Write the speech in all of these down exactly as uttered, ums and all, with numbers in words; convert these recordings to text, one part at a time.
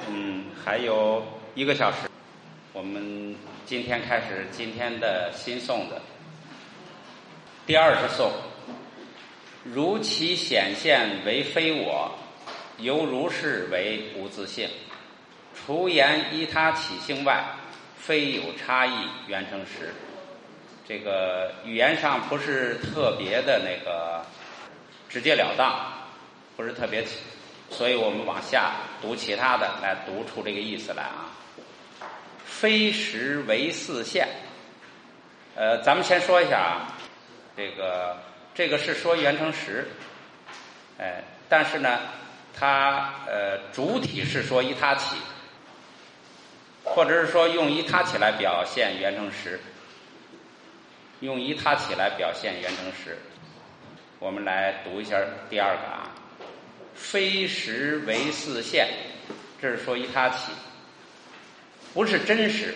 嗯，还有一个小时，我们今天开始今天的新诵的第二十颂。如其显现为非我，犹如是为无自性。除言依他起性外，非有差异缘成实。这个语言上不是特别的那个直截了当，不是特别，所以我们往下读其他的，来读出这个意思来啊。非实为似现，呃，咱们先说一下啊，这个这个是说缘成实，哎，但是呢，它呃主体是说依他起，或者是说用依他起来表现缘成实，用依他起来表现缘成实。我们来读一下第二个啊，非实为似现，这是说依他起，不是真实，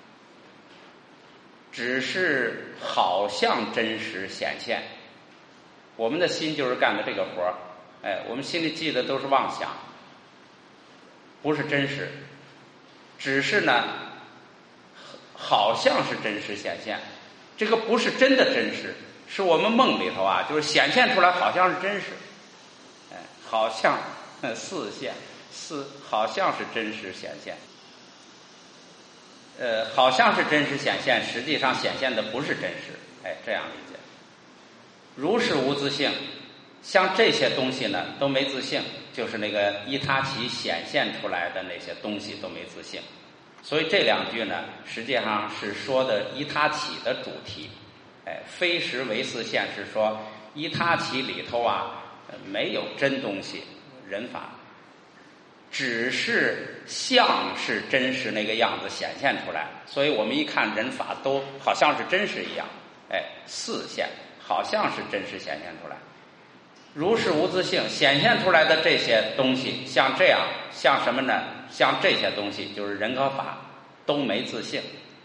只是好像真实显现。我们的心就是干的这个活儿，哎，我们心里记的都是妄想，不是真实，只是呢，好像是真实显现。这个不是真的真实，是我们梦里头啊，就是显现出来好像是真实，哎，好像似现，似好像是真实显现。呃，好像是真实显现，实际上显现的不是真实，哎，这样理解。如是无自性，像这些东西呢都没自性，就是那个依他起显现出来的那些东西都没自性。所以这两句呢，实际上是说的依他起的主题。哎，非实为似现是说依他起里头啊没有真东西，人法只是像是真实那个样子显现出来，所以我们一看人法都好像是真实一样，哎，似现，好像是真实显现出来。如是无自性，显现出来的这些东西像这样，像什么呢？像这些东西就是人和法都没自性。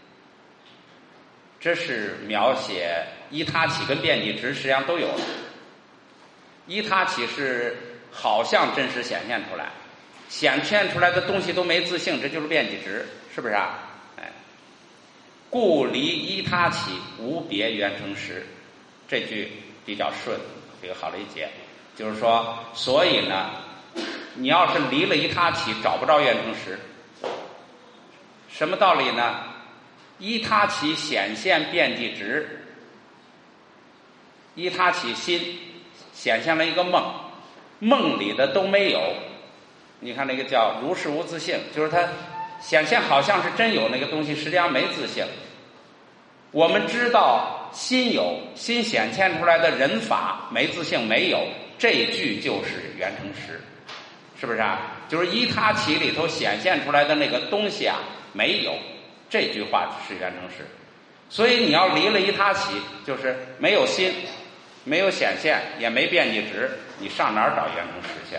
这是描写依他起跟遍计执实际上都有了。依他起是好像真实显现出来，显现出来的东西都没自性，这就是遍计执，是不是啊？哎，故离依他起无别缘成实，这句比较顺，这个好理解。就是说，所以呢，你要是离了依他起，找不着缘成实。什么道理呢？依他起显现遍计执，依他起心显现了一个梦，梦里的都没有。你看那个叫如是无自性，就是它显现好像是真有那个东西，实际上没自性。我们知道心有，心显现出来的人法没自性没有，这句就是缘成实，是不是啊？就是依他起里头显现出来的那个东西啊没有，这句话是缘成实。所以你要离了依他起，就是没有心，没有显现，也没遍计执，你上哪儿找缘成实去？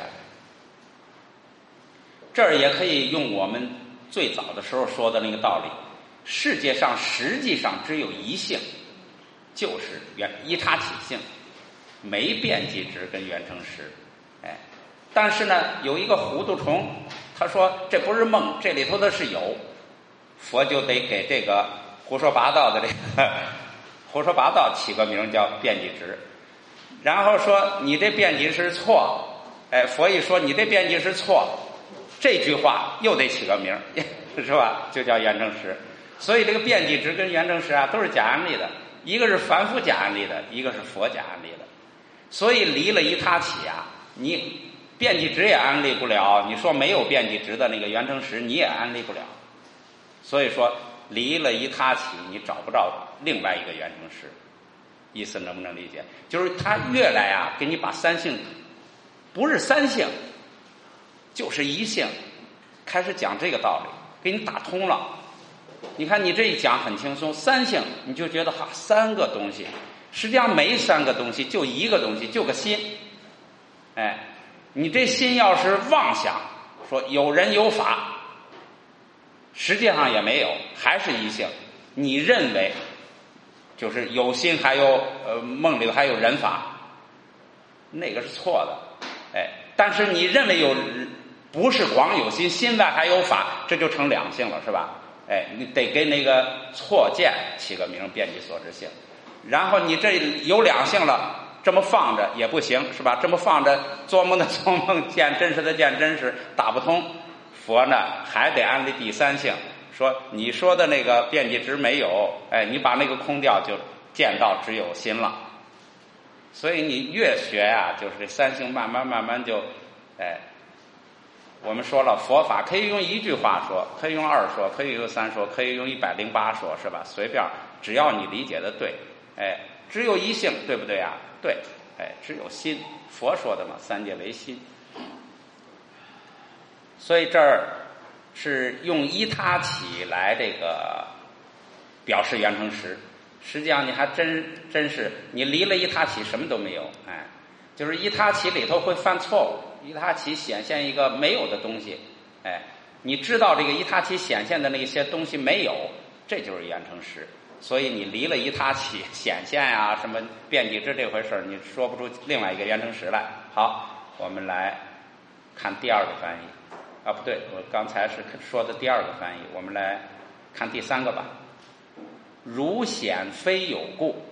这儿也可以用我们最早的时候说的那个道理，世界上实际上只有一性，就是缘依他起性，没遍计执跟缘成实。哎，但是呢，有一个糊涂虫，他说这不是梦，这里头的是有，佛就得给这个胡说八道的这个胡说八道起个名叫遍计执，然后说你这遍计是错，哎，佛一说你这遍计是错，这句话又得起个名，是吧？就叫缘成实。所以这个遍计执跟缘成实啊，都是假案例的，一个是凡夫假案例的，一个是佛假案例的。所以离了依他起啊，你遍计执也安立不了，你说没有遍计执的那个缘成实，你也安立不了。所以说离了依他起，你找不着另外一个缘成实。意思能不能理解？就是他越来啊，给你把三性，不是三性，就是一性，开始讲这个道理，给你打通了。你看你这一讲很轻松，三性你就觉得哈三个东西，实际上没三个东西，就一个东西，就个心。哎，你这心要是妄想说有人有法，实际上也没有，还是一性。你认为就是有心还有呃梦里还有人法，那个是错的。哎，但是你认为有不是光有心，心外还有法，这就成两性了，是吧？哎，你得给那个错见起个名，遍及所知性。然后你这有两性了，这么放着也不行，是吧？这么放着，做梦的做梦，见真实的见真实，打不通。佛呢还得安立第三性，说你说的那个遍及值没有，哎，你把那个空掉，就见到只有心了。所以你越学呀、啊，就是这三性慢慢慢慢就，哎，我们说了，佛法可以用一句话说，可以用二说，可以用三说，可以用一百零八说，是吧？随便，只要你理解的对，哎，只有一性，对不对啊？对，哎，只有心，佛说的嘛，三界为心。所以这儿是用依他起来这个表示圆成实，实际上你还真真是你离了依他起什么都没有，哎，就是依他起里头会犯错误，依他起显现一个没有的东西，哎，你知道这个依他起显现的那些东西没有，这就是圆成实。所以你离了依他起显现啊，什么遍及之这回事，你说不出另外一个圆成实来。好，我们来看第二个翻译。啊，不对，我刚才是说的第二个翻译，我们来看第三个吧。如显非有故。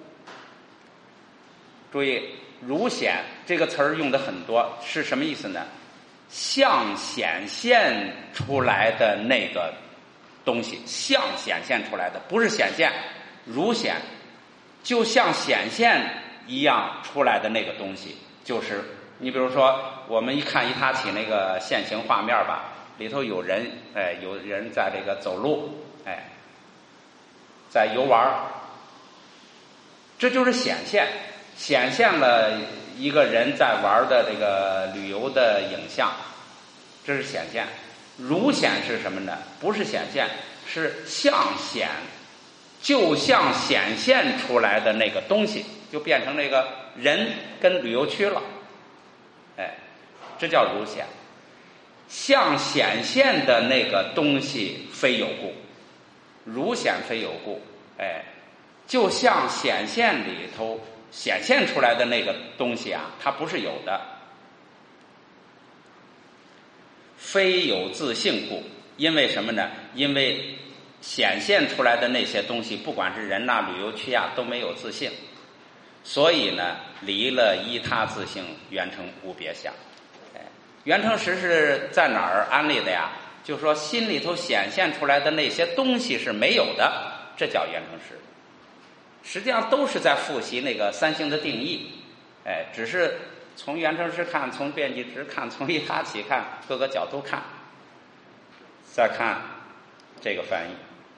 注意，如显这个词儿用的很多，是什么意思呢？像显现出来的那个东西，像显现出来的，不是显现，如显，就像显现一样出来的那个东西，就是你比如说，我们一看一他起那个现行画面吧，里头有人，哎，有人在这个走路，哎，在游玩，这就是显现，显现了一个人在玩的这个旅游的影像，这是显现。如显是什么呢？不是显现，是像显，就像显现出来的那个东西，就变成那个人跟旅游区了。哎，这叫如显。像显现的那个东西非有故，如显非有故。哎，就像显现里头显现出来的那个东西啊，它不是有的。非有自性故，因为什么呢？因为显现出来的那些东西，不管是人呐、旅游区啊，都没有自性，所以呢，离了依他自性，圆成无别相。哎，圆成实是在哪儿安立的呀？就说心里头显现出来的那些东西是没有的，这叫圆成实。实际上都是在复习那个三性的定义，哎，只是从圆成实看，从遍及值看，从依他起看，各个角度看。再看这个翻译，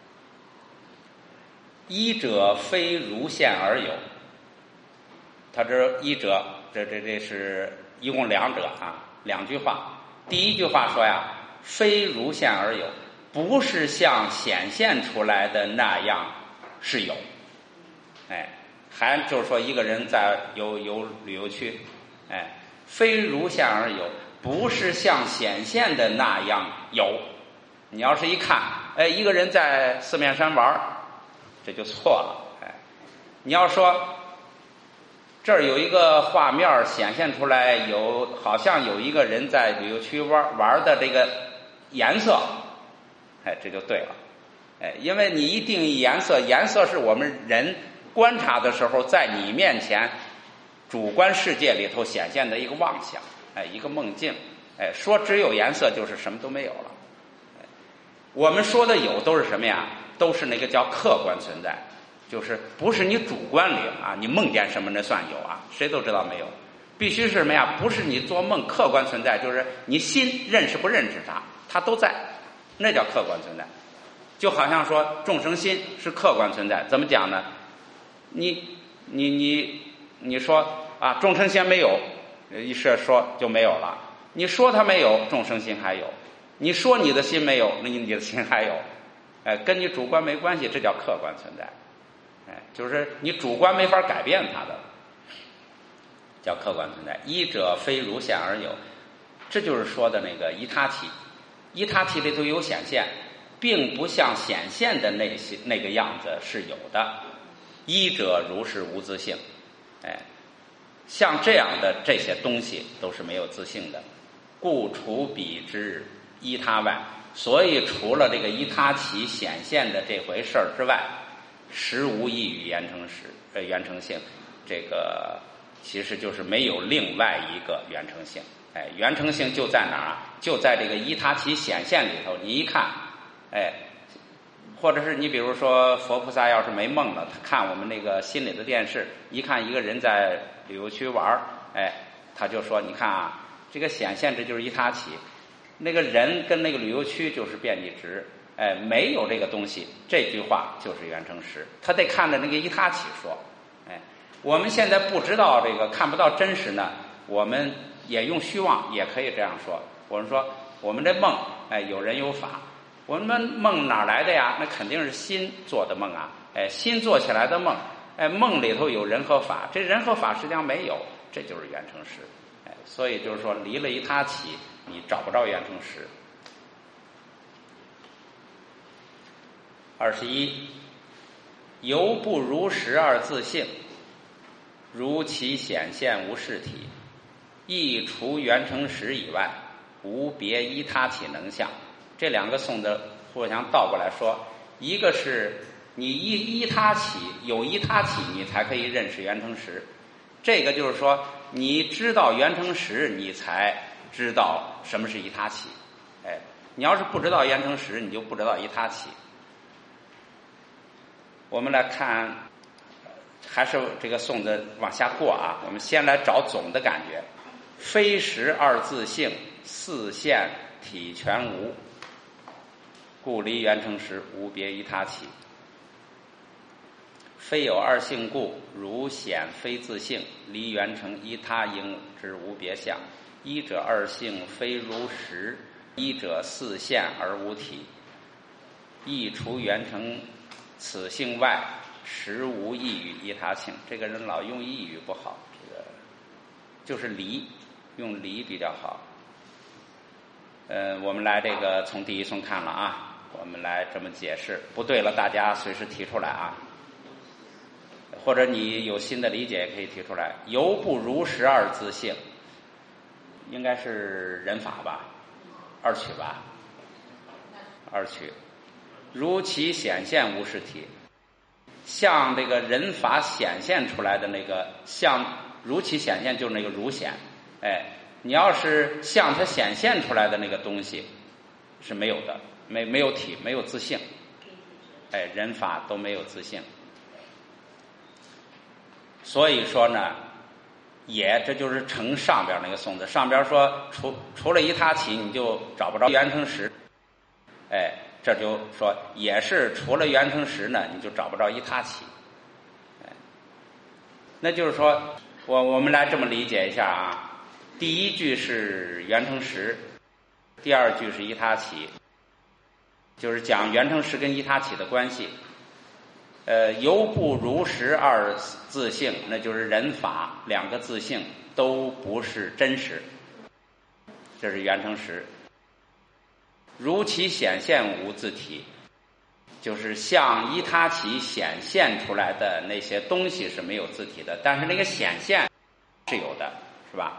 依者非如现而有。他这依者，这这这是一共两者啊，两句话。第一句话说呀，非如现而有，不是像显现出来的那样是有。哎，还就是说一个人在游游旅游区，哎，非如现而有，不是像显现的那样有。你要是一看，哎，一个人在四面山玩，这就错了。哎，你要说这儿有一个画面显现出来，有好像有一个人在旅游区玩玩的这个颜色，哎，这就对了。哎，因为你一定义颜色，颜色是我们人观察的时候，在你面前主观世界里头显现的一个妄想，哎，一个梦境。哎，说只有颜色就是什么都没有了。我们说的有都是什么呀？都是那个叫客观存在，就是不是你主观里啊，你梦见什么那算有啊？谁都知道没有，必须是什么呀？不是你做梦客观存在，就是你心认识不认识它，它都在，那叫客观存在。就好像说众生心是客观存在，怎么讲呢？你你你你说啊，众生心没有，一是说就没有了。你说它没有，众生心还有。你说你的心没有，那你的心还有，哎，跟你主观没关系，这叫客观存在，哎，就是你主观没法改变它的，叫客观存在。依者非如现而有，这就是说的那个依他起，依他起里头有显现，并不像显现的那些那个样子是有的。依者如是无自性，哎，像这样的这些东西都是没有自性的。 故除彼之依他外。所以除了这个依他起显现的这回事儿之外，实无异于缘成实呃缘成性。这个其实就是没有另外一个缘成性。哎，缘成性就在哪儿啊？就在这个依他起显现里头。你一看，哎，或者是你比如说佛菩萨要是没梦了，他看我们那个心里的电视，一看一个人在旅游区玩，哎，他就说你看啊，这个显现这就是依他起，那个人跟那个旅游区就是变异值，哎，没有这个东西，这句话就是缘成实。他得看着那个依他起说。哎，我们现在不知道这个看不到真实呢，我们也用虚妄也可以这样说。我们说我们这梦，哎，有人有法，我们梦哪来的呀？那肯定是心做的梦啊，哎，心做起来的梦，哎，梦里头有人和法，这人和法实际上没有，这就是缘成实。哎，所以就是说离了依他起，你找不着缘成实。二十一，犹不如实而自性，如其显现无实体，亦除缘成实以外，无别依他起能相。这两个颂的互相倒过来说，一个是你依依他起，有依他起你才可以认识缘成实，这个就是说你知道缘成实，你才知道什么是依他起。哎，你要是不知道缘成实，你就不知道依他起。我们来看，还是这个颂的往下过啊。我们先来找总的感觉。非实二自性，四现体全无，故离缘成实，无别依他起。非有二性故，如显非自性，离缘成依他应之无别相。一者二性非如实，一者四现而无体，亦除缘成此性外，实无异于依他性。这个人老用异语不好，这个就是离，用离比较好。呃，我们来这个从第一颂看了啊，我们来这么解释，不对了大家随时提出来啊，或者你有新的理解也可以提出来。犹不如实二自性，应该是人法吧，二曲吧，二曲。如其显现无实体，像这个人法显现出来的那个，像如其显现就是那个如显，哎，你要是像它显现出来的那个东西是没有的，没没有体，没有自性，哎，人法都没有自性。所以说呢，也这就是承上边那个颂字，上边说除除了依他起，你就找不着缘成实，哎。这就说也是除了缘成实呢，你就找不着依他起。那就是说我我们来这么理解一下啊，第一句是缘成实，第二句是依他起，就是讲缘成实跟依他起的关系。呃，犹不如实二自性，那就是人法两个自性都不是真实，这是缘成实。如其显现无自体，就是像依他起显现出来的那些东西是没有自体的，但是那个显现是有的，是吧？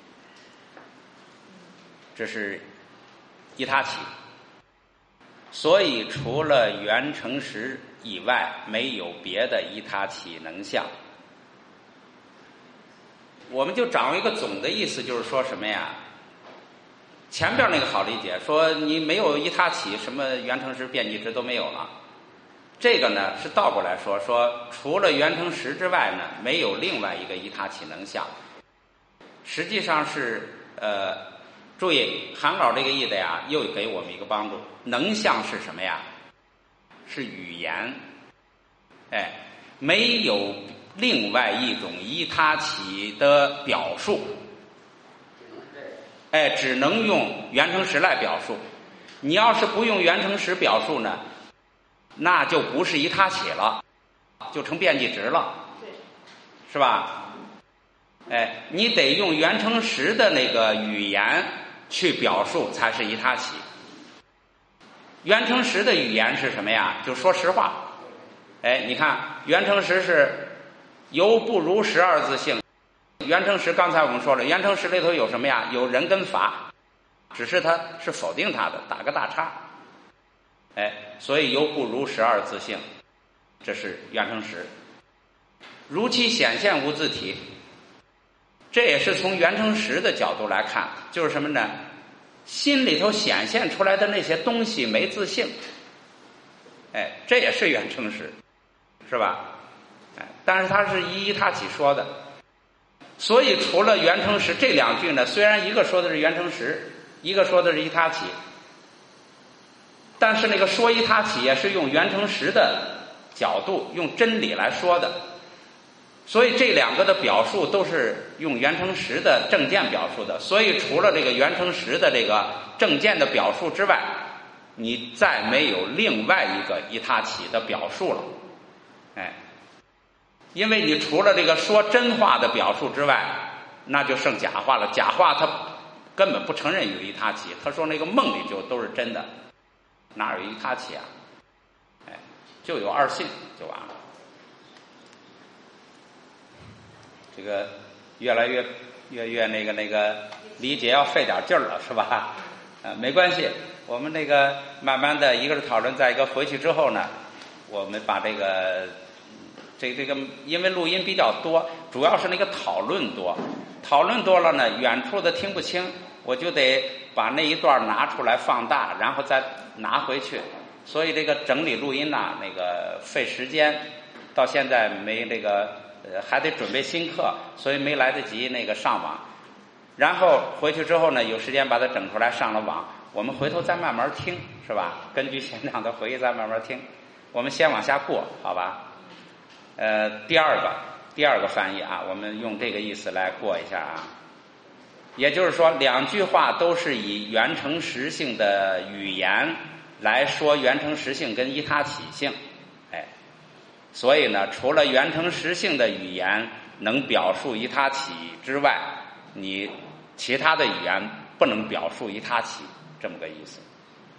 这是依他起。所以除了缘成实以外，没有别的依他起能相。我们就掌握一个总的意思，就是说什么呀？前边那个好理解，说你没有依他起，什么缘成实、变异值都没有了。这个呢是倒过来说，说除了缘成实之外呢，没有另外一个依他起能相。实际上是呃，注意韩老这个意的呀，又给我们一个帮助。能相是什么呀？是语言，哎，没有另外一种依他起的表述。哎，只能用缘成实来表述。你要是不用缘成实表述呢，那就不是依他起了，就成变异值了，是吧？哎，你得用缘成实的那个语言去表述，才是依他起。缘成实的语言是什么呀？就说实话。哎，你看缘成实是犹不如实二自性。缘成实刚才我们说了，缘成实里头有什么呀？有人跟法， 只是他是否定他的，打个大叉。哎，所以犹不如实二自性，这是缘成实。如其显现无自体，这也是从缘成实的角度来看，就是什么呢？心里头显现出来的那些东西没自性，哎，这也是缘成实，是吧？哎，但是他是一一他起说的，所以除了缘成实这两句呢，虽然一个说的是缘成实，一个说的是一他起，但是那个说一他起也是用缘成实的角度，用真理来说的。所以这两个的表述都是用缘成实的正见表述的，所以除了这个缘成实的这个正见的表述之外，你再没有另外一个一他起的表述了。哎，因为你除了这个说真话的表述之外，那就剩假话了。假话他根本不承认有一他起，他说那个梦里就都是真的，哪有一他起啊？哎，就有二性就完了。这个越来越越越那个那个理解要费点劲儿了，是吧？呃，没关系，我们那个慢慢的一个是讨论，再一个回去之后呢，我们把这个这这个因为录音比较多，主要是那个讨论多，讨论多了呢，远处的听不清，我就得把那一段拿出来放大，然后再拿回去，所以这个整理录音呐，那个费时间，到现在没那个。呃，还得准备新课，所以没来得及那个上网。然后回去之后呢，有时间把它整出来上了网，我们回头再慢慢听，是吧？根据现场的回忆再慢慢听。我们先往下过，好吧？呃，第二个，第二个翻译啊，我们用这个意思来过一下啊。也就是说，两句话都是以缘成实性的语言来说缘成实性跟依他起性。所以呢，除了缘成实性的语言能表述依他起之外，你其他的语言不能表述依他起，这么个意思。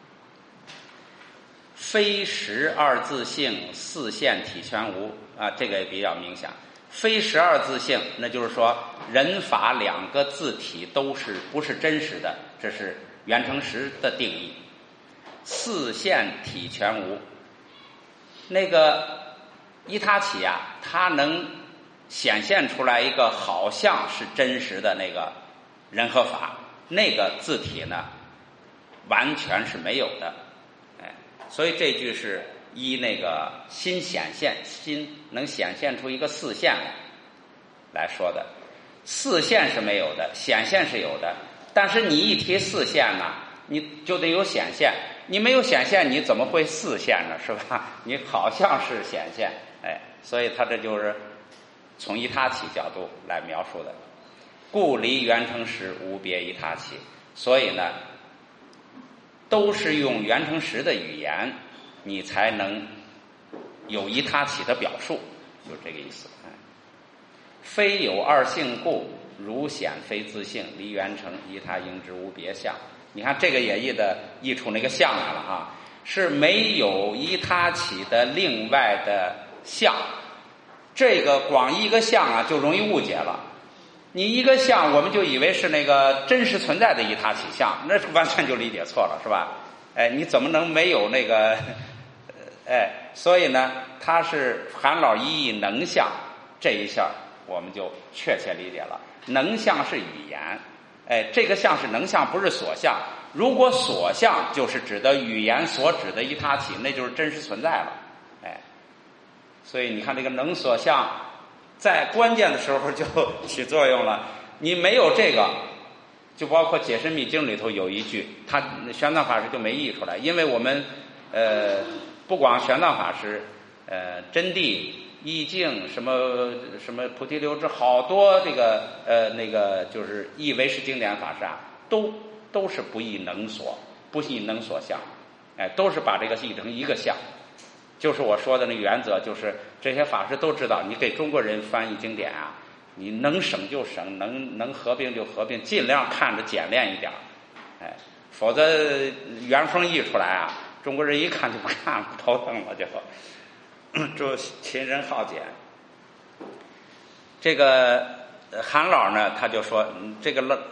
非实二自性，四现体全无啊，这个也比较明显。非实二自性，那就是说人法两个字体都是不是真实的，这是缘成实的定义。四现体全无，那个依他起啊，它能显现出来一个好像是真实的那个人和法，那个字体呢，完全是没有的。哎，所以这句是依那个心显现，心能显现出一个四现来来说的。四现是没有的，显现是有的。但是你一提四现呢，你就得有显现，你没有显现，你怎么会四现呢？是吧？你好像是显现。哎，所以他这就是从依他起角度来描述的。故离缘成实，无别依他起。所以呢，都是用缘成实的语言，你才能有依他起的表述，就是这个意思。哎，非有二性故，如显非自性，离缘成，依他应之，无别相。你看这个也译的译出那个相来了哈，是没有依他起的另外的相。这个光一个相啊，就容易误解了。你一个相，我们就以为是那个真实存在的依他起相，那完全就理解错了，是吧？哎，你怎么能没有那个？哎，所以呢，他是韩老一译能相，这一下我们就确切理解了。能相是语言，哎，这个相是能相，不是所相。如果所相就是指的语言所指的依他起，那就是真实存在了。哎，所以你看这个能所相，在关键的时候就起作用了。你没有这个，就包括《解释密经》里头有一句，他玄奘法师就没译出来，因为我们呃不光玄奘法师，呃真谛、意境什么什么菩提流支，好多这个呃那个就是译唯识经典法师啊，都都是不译能所，不译能所相，哎，都是把这个译成一个相。就是我说的那原则，就是这些法师都知道，你给中国人翻译经典啊，你能省就省，能能合并就合并，尽量看着简练一点，哎，否则原封译出来啊，中国人一看就不看了，头疼了就，就勤人好简。这个韩老呢，他就说，这个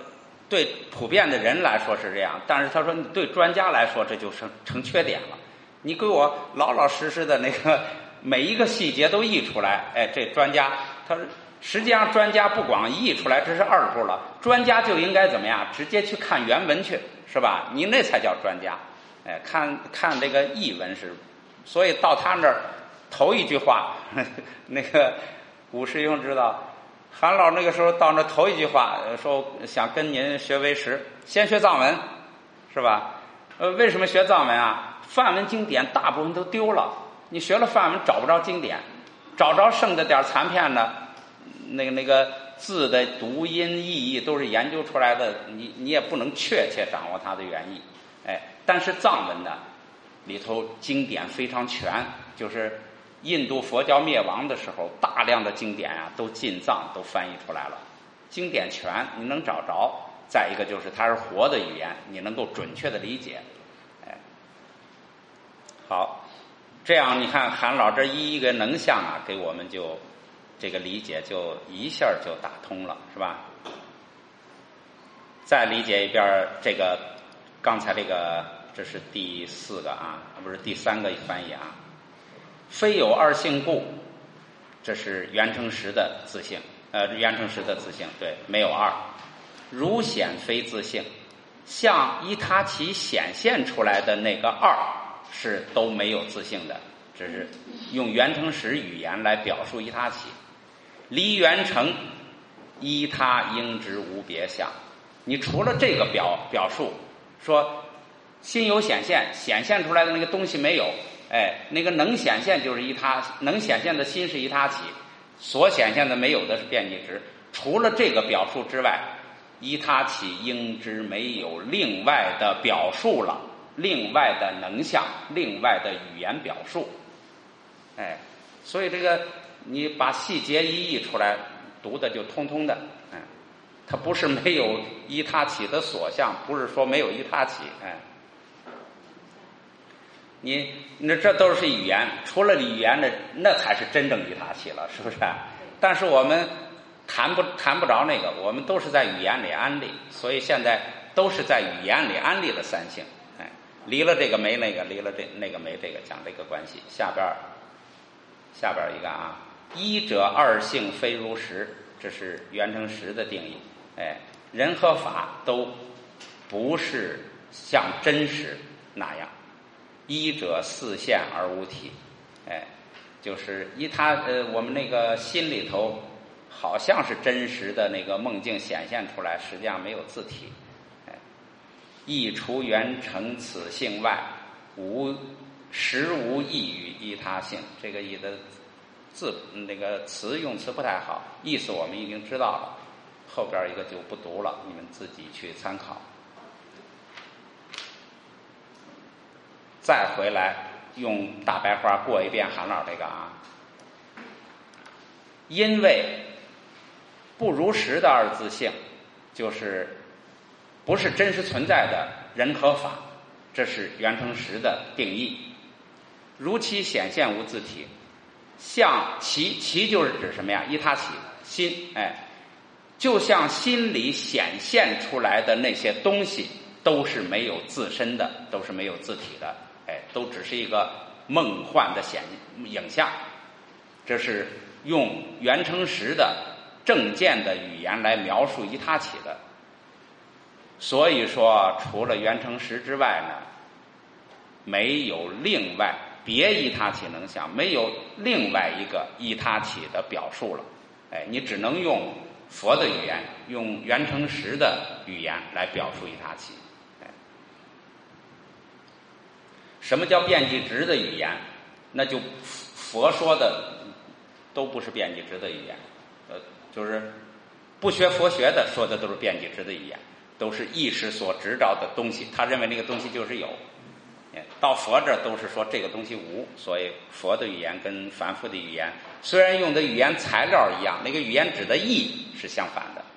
对普遍的人来说是这样，但是他说你对专家来说这就成成缺点了。你给我老老实实的那个每一个细节都译出来，哎，这专家他实际上专家不光译出来，这是二步了，专家就应该怎么样？直接去看原文去，是吧？你那才叫专家。哎，看看这个译文是，所以到他那儿头一句话，呵呵那个古师兄知道，韩老那个时候到那头一句话说想跟您学为师，先学藏文，是吧？呃，为什么学藏文啊？梵文经典大部分都丢了，你学了梵文找不着经典，找着剩的点残片呢，那个那个字的读音意义都是研究出来的，你你也不能确切掌握它的原意。哎，但是藏文呢里头经典非常全，就是印度佛教灭亡的时候，大量的经典啊都进藏都翻译出来了，经典全你能找着。再一个就是它是活的语言，你能够准确的理解。哎，好，这样你看韩老这一一个能项啊，给我们就这个理解就一下就打通了，是吧？再理解一遍这个刚才这个，这是第四个啊，不是第三个翻译啊。非有二性故，这是袁成实的自性，呃，袁成实的自性，对，没有二。如显非自性，像依他起显现出来的那个二是都没有自性的，只是用袁成实语言来表述依他起。离袁成依他应知无别相，你除了这个表表述，说心有显现，显现出来的那个东西没有，哎，那个能显现就是依他，能显现的心是依他起，所显现的没有的是遍计值。除了这个表述之外，依他起应知没有另外的表述了，另外的能相，另外的语言表述。哎，所以这个你把细节一译出来，读的就通通的。哎，它不是没有依他起的所相，不是说没有依他起。哎，你那这都是语言，除了语言的那才是真正依他起了，是不是？但是我们谈不谈不着那个，我们都是在语言里安立，所以现在都是在语言里安立的三性。哎，离了这个没那个，离了这那个没这个，讲这个关系。下边下边一个啊，一者二性非如实，这是袁成实的定义。哎，人和法都不是像真实那样，一者四现而无体。哎，就是依他呃，我们那个心里头好像是真实的那个梦境显现出来，实际上没有自体。哎，亦除缘成此性外，无实无异于依他性。这个译的字那个词用词不太好，意思我们已经知道了，后边一个就不读了，你们自己去参考。再回来用大白话过一遍韩老这个啊，因为不如实的二自性，就是不是真实存在的人和法，这是袁成实的定义。如其显现无自体，像其其就是指什么呀？依他起心，哎，就像心里显现出来的那些东西，都是没有自身的，都是没有自体的，哎，都只是一个梦幻的显影像。这是用袁成实的正见的语言来描述依他起的。所以说除了袁成实之外呢，没有另外别依他起能相，没有另外一个依他起的表述了。哎，你只能用佛的语言，用袁成实的语言来表述依他起。哎，什么叫遍计值的语言？那就佛说的都不是遍计值的语言，呃，就是不学佛学的说的都是遍计值的语言，都是意识所执着的东西，他认为那个东西就是有。到佛这都是说这个东西无，所以佛的语言跟凡夫的语言虽然用的语言材料一样，那个语言指的义是相反的。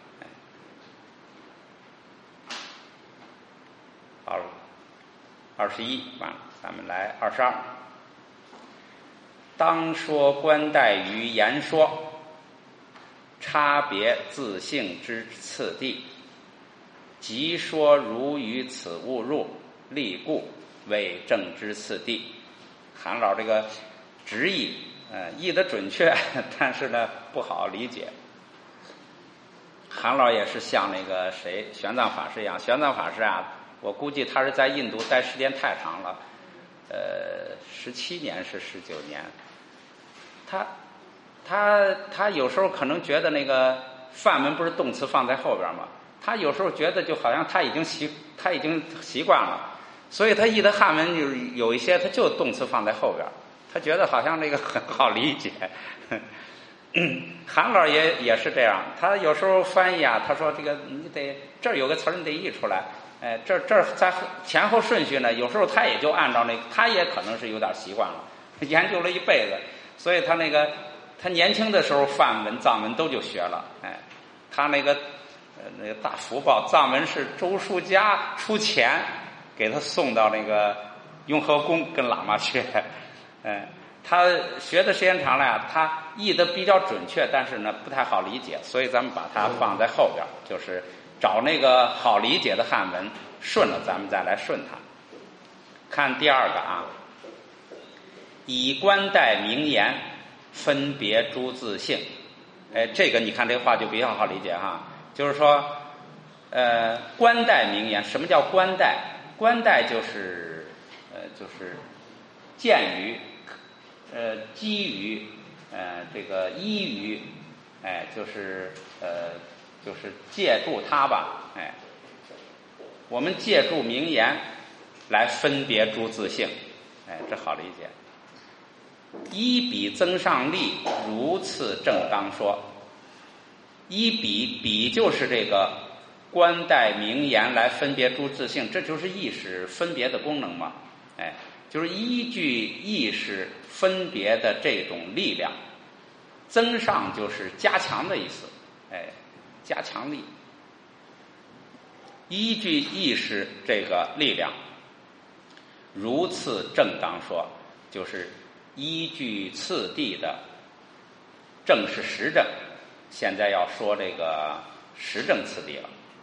好了，二十一完了，咱们来二十二。当说观待于言说，差别自性之次第， 即说如于此误入，立故为正之次第。韩老这个直译，呃，译得准确，但是呢不好理解。韩老也是像那个谁玄奘法师一样，玄奘法师啊，我估计他是在印度待时间太长了，呃，十七年是十九年。他他他有时候可能觉得那个梵文不是动词放在后边吗？他有时候觉得就好像他已经习他已经习惯了，所以他译的汉文就是有一些他就动词放在后边，他觉得好像这个很好理解。嗯，韩老也也是这样，他有时候翻译啊，他说这个你得这儿有个词儿你得译出来，哎，这这在前后顺序呢，有时候他也就按照那个，他也可能是有点习惯了，研究了一辈子，所以他那个他年轻的时候梵文藏文都就学了，哎，他那个呃那个大福报藏文是周书家出钱给他送到那个雍和宫跟喇嘛学，哎。他学的时间长了呀，他译的比较准确，但是呢不太好理解，所以咱们把它放在后边，就是找那个好理解的汉文，顺了咱们再来顺它。看第二个啊，以冠带名言，分别诸自性。哎，这个你看这个话就比较好理解哈，就是说，呃，冠带名言，什么叫冠带？冠带就是呃就是鉴于。呃，基于，呃，这个依于，哎，就是呃，就是借助它吧，哎，我们借助名言来分别诸自性，哎，这好理解。依比增上力，如次正当说。依比比就是这个冠带名言来分别诸自性，这就是意识分别的功能嘛，哎。就是依据意识分别的这种力量，增上就是加强的意思，哎，加强力。依据意识这个力量，如次正当说，就是依据次第的正是实证，现在要说这个实证次第了。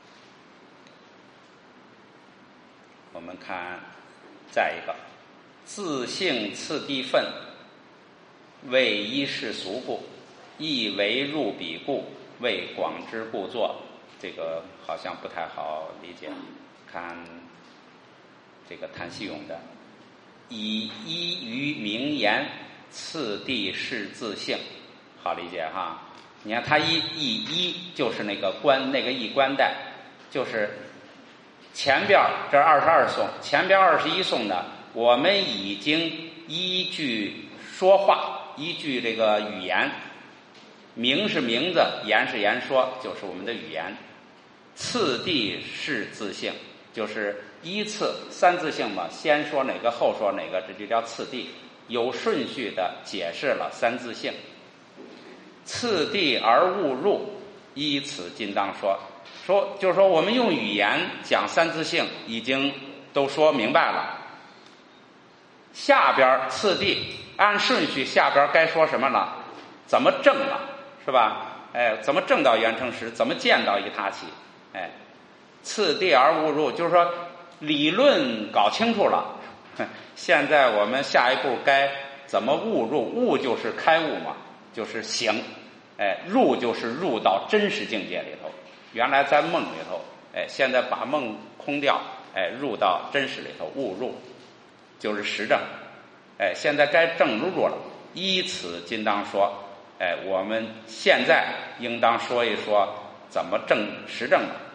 我们看再一个。自性次第分，为依世俗故，亦为入彼故，为广之故作。这个好像不太好理解。看这个谭希勇的，以依于名言，次第是自性，好理解哈。你看他一一一就是那个冠，那个一冠带，就是前边这二十二颂，前边二十一颂的。我们已经依据说话，依据这个语言，名是名字，言是言说，就是我们的语言。次第是自性，就是依次三自性嘛，先说哪个后说哪个，这就叫次第，有顺序的解释了三自性。次第而误入，依此今当说。说就是说我们用语言讲三自性已经都说明白了。下边次第按顺序，下边该说什么了？怎么证了，是吧？哎，怎么证到圆成实？怎么见到一他起？哎，次第而误入，就是说理论搞清楚了，现在我们下一步该怎么误入？悟就是开悟嘛，就是行。哎，入就是入到真实境界里头。原来在梦里头，哎，现在把梦空掉，哎，入到真实里头，悟入。就是实证，哎，现在该证入了，依此今当说，哎，我们现在应当说一说怎么证实证了。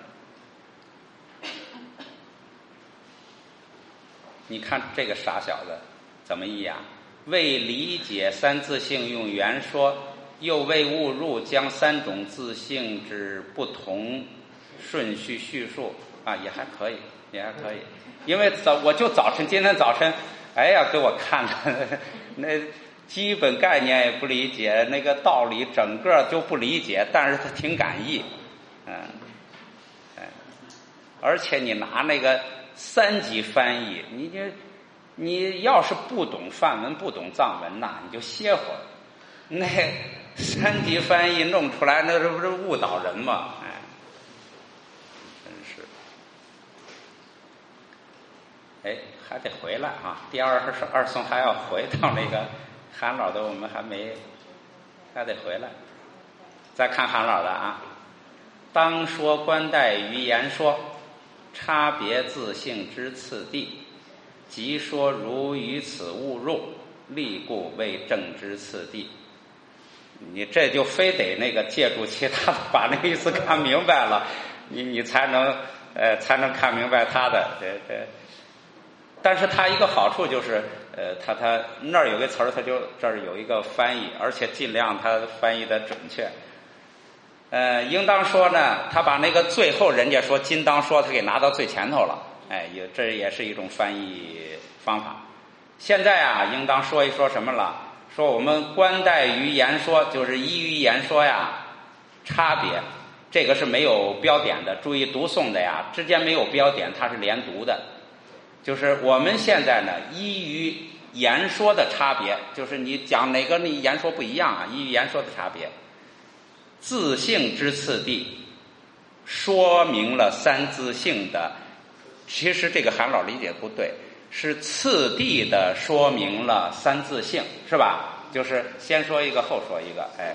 你看这个傻小子怎么译啊？为理解三自性用圆说，又为误入将三种自性之不同顺序叙述啊，也还可以，也还可以。因为早我就早晨今天早晨，哎呀，给我看的那基本概念也不理解，那个道理整个就不理解，但是他挺敢译，嗯，哎，而且你拿那个三级翻译，你就你要是不懂梵文不懂藏文呐，你就歇会儿。那三级翻译弄出来，那这不是误导人吗？哎，真是。 哎，还得回来啊！第二是二颂还要回到那个韩老的，我们还没，还得回来。再看韩老的啊，当说观待于言说，差别自性之次第，即说如于此误入，立故为正之次第。你这就非得那个借助其他的把那个意思看明白了，你你才能呃才能看明白他的这这。但是他一个好处就是，呃，他他那儿有个词儿，他就这儿有一个翻译，而且尽量他翻译的准确。呃，应当说呢，他把那个最后人家说今当说，他给拿到最前头了，哎，也这也是一种翻译方法。现在啊，应当说一说什么了？说我们观待于言说，就是依于言说呀，差别，这个是没有标点的。注意读诵的呀，之间没有标点，它是连读的。就是我们现在呢，依于言说的差别，就是你讲哪个你言说不一样啊，依于言说的差别。自性之次第，说明了三自性的，其实这个韩老理解不对，是次第的说明了三自性，是吧？就是先说一个后说一个，哎，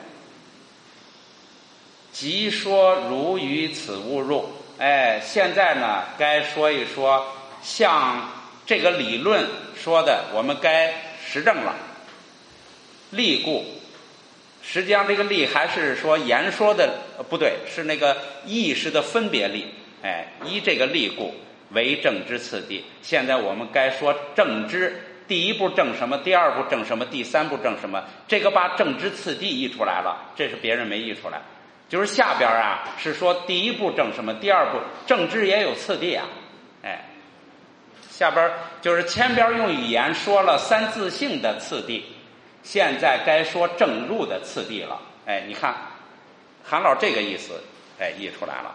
即说如于此误入，哎，现在呢该说一说像这个理论说的，我们该实证了。立故，实际上这个立还是说言说的，呃，不对，是那个意识的分别立。哎，依这个立故为正之次第。现在我们该说正之，第一步正什么，第二步正什么，第三步正什么，这个把正之次第译出来了，这是别人没译出来。就是下边啊是说第一步正什么，第二步正之也有次第啊，哎，下边就是前边用语言说了三自性的次第，现在该说正入的次第了。哎，你看韩老这个意思，哎，译出来了。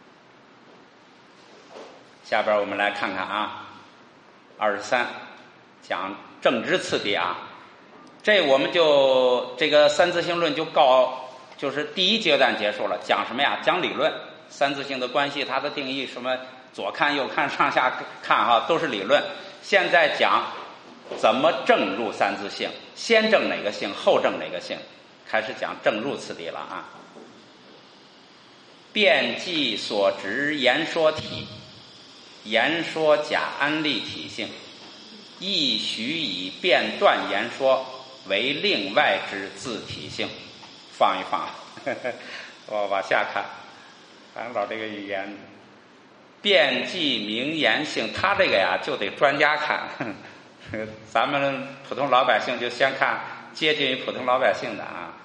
下边我们来看看啊，二十三讲正之次第啊，这我们就这个三自性论就告，就是第一阶段结束了。讲什么呀？讲理论，三自性的关系，它的定义，什么左看右看上下看哈，都是理论。现在讲怎么正入三自性，先正哪个性，后正哪个性，开始讲正入次第了啊。辩记所执言说体，言说假安立体性，亦许以辩断言说为另外之自体性。放一放，呵呵，我往下看，韩老这个语言，辩记明言性，他这个呀就得专家看，呵呵，咱们普通老百姓就先看接近于普通老百姓的啊。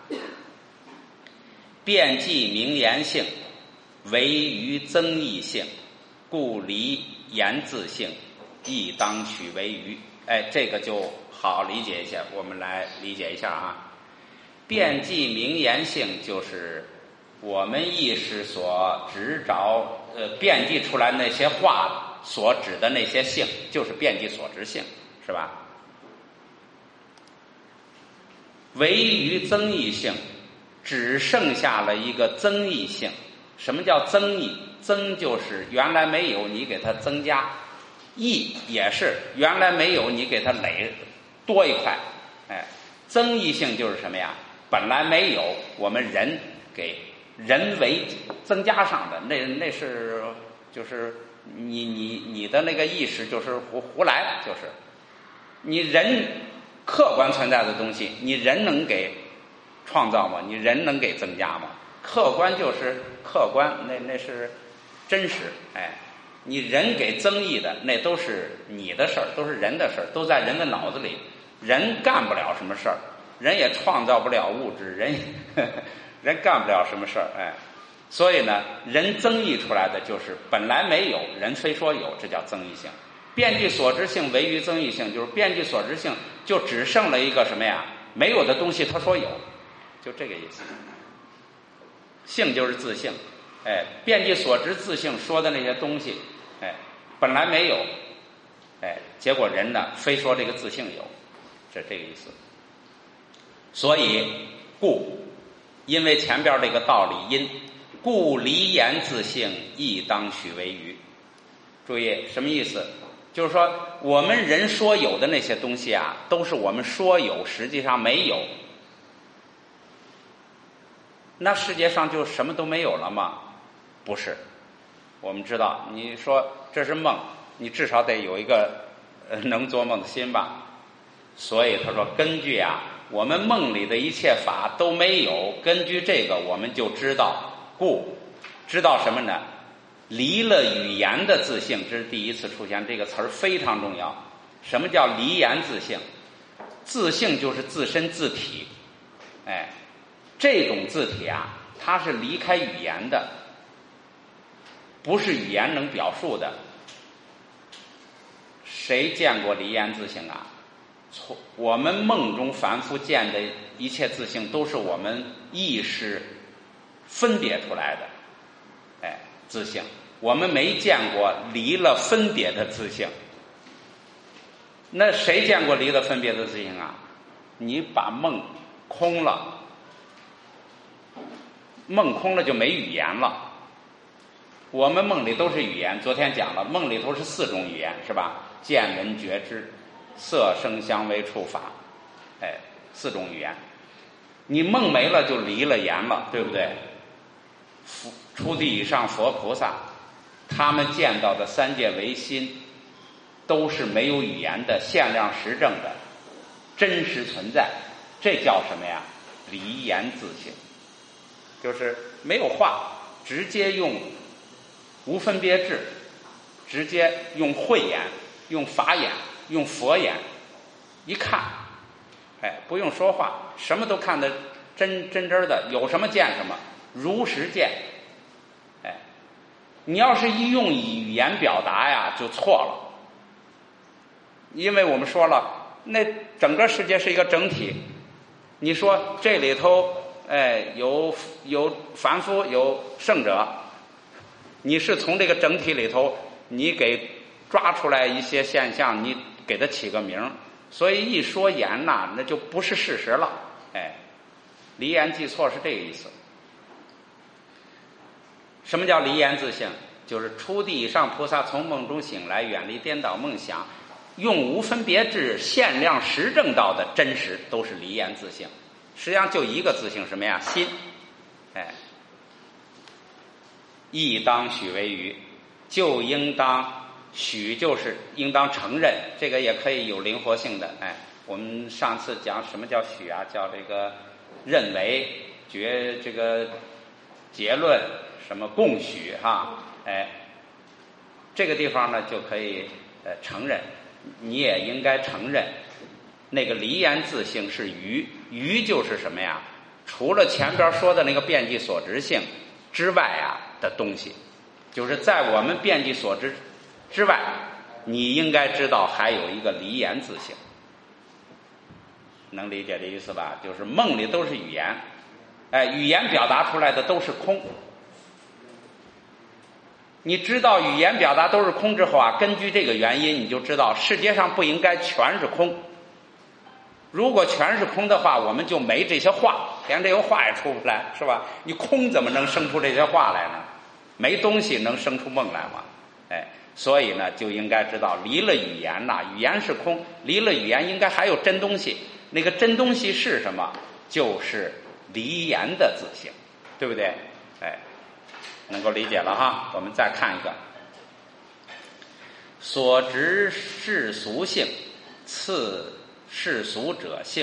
辩记明言性，为于增益性，故离言自性，亦当许为余。哎，这个就好理解一下，我们来理解一下啊。辩记明言性就是我们意识所执着，呃，辩记出来那些话所指的那些性，就是辩记所执性，是吧？唯于增益性，只剩下了一个增益性。什么叫增益？增就是原来没有，你给它增加；益也是原来没有，你给它垒多一块。哎，增益性就是什么呀？本来没有，我们人给人为增加上的，那那是就是你你你的那个意识就是胡胡来，就是你人客观存在的东西，你人能给创造吗？你人能给增加吗？客观就是客观，那那是真实。哎，你人给增益的，那都是你的事儿，都是人的事儿，都在人的脑子里，人干不了什么事儿。人也创造不了物质，人呵呵人干不了什么事儿，哎，所以呢，人增益出来的就是本来没有，人非说有，这叫增益性。辩记所知性为于增益性，就是辩记所知性就只剩了一个什么呀？没有的东西，他说有，就这个意思。性就是自性，哎，辩记所知自性说的那些东西，哎，本来没有，哎，结果人呢非说这个自性有，这这个意思。所以故因为前边这个道理因，故离言自性亦当许为余。注意什么意思？ 就是说我们人说有的那些东西啊，都是我们说有，实际上没有。那世界上就什么都没有了吗？不是。我们知道，你说这是梦，你至少得有一个呃能做梦的心吧。所以他说，根据啊我们梦里的一切法都没有，根据这个我们就知道，故知道什么呢？离了语言的自性，这是第一次出现这个词儿，非常重要。什么叫离言自性？自性就是自身自体，哎，这种自体啊，它是离开语言的，不是语言能表述的。谁见过离言自性啊？从我们梦中凡夫见的一切自性，都是我们意识分别出来的，哎，自性。我们没见过离了分别的自性。那谁见过离了分别的自性啊？你把梦空了，梦空了就没语言了。我们梦里都是语言，昨天讲了，梦里头是四种语言，是吧？见闻觉知、色声香味触法，哎，四种语言。你梦没了就离了言了，对不对？初地以上佛菩萨，他们见到的三界唯心，都是没有语言的、限量实证的真实存在。这叫什么呀？离言自性，就是没有话，直接用无分别智，直接用慧眼、用法眼、用佛眼一看，哎，不用说话，什么都看得真真真的，有什么见什么，如实见。哎，你要是一用语言表达呀，就错了。因为我们说了，那整个世界是一个整体，你说这里头哎有有凡夫有圣者，你是从这个整体里头你给抓出来一些现象，你给它起个名，所以一说言呐，那就不是事实了。哎，离言记错是这个意思。什么叫离言自性？就是初地以上菩萨从梦中醒来，远离颠倒梦想，用无分别智限量实证到的真实，都是离言自性。实际上就一个自性，什么呀？心。哎，亦当许为愚，就应当许，就是应当承认，这个也可以有灵活性的。哎，我们上次讲什么叫许啊？叫这个认为、觉这个结论，什么共许哈？哎，这个地方呢就可以呃承认，你也应该承认，那个离言自性是愚，愚就是什么呀？除了前边说的那个遍计所知性之外啊的东西，就是在我们遍计所知之外，你应该知道还有一个离言自性。能理解这意思吧？就是梦里都是语言，哎，语言表达出来的都是空。你知道语言表达都是空之后啊，根据这个原因，你就知道世界上不应该全是空。如果全是空的话，我们就没这些话，连这个话也出不来，是吧？你空怎么能生出这些话来呢？没东西能生出梦来吗？哎，所以呢，就应该知道离了语言呐，语言是空，离了语言应该还有真东西。那个真东西是什么？就是离言的自性，对不对？哎，能够理解了哈。我们再看一个，所执世俗性，次世俗者性，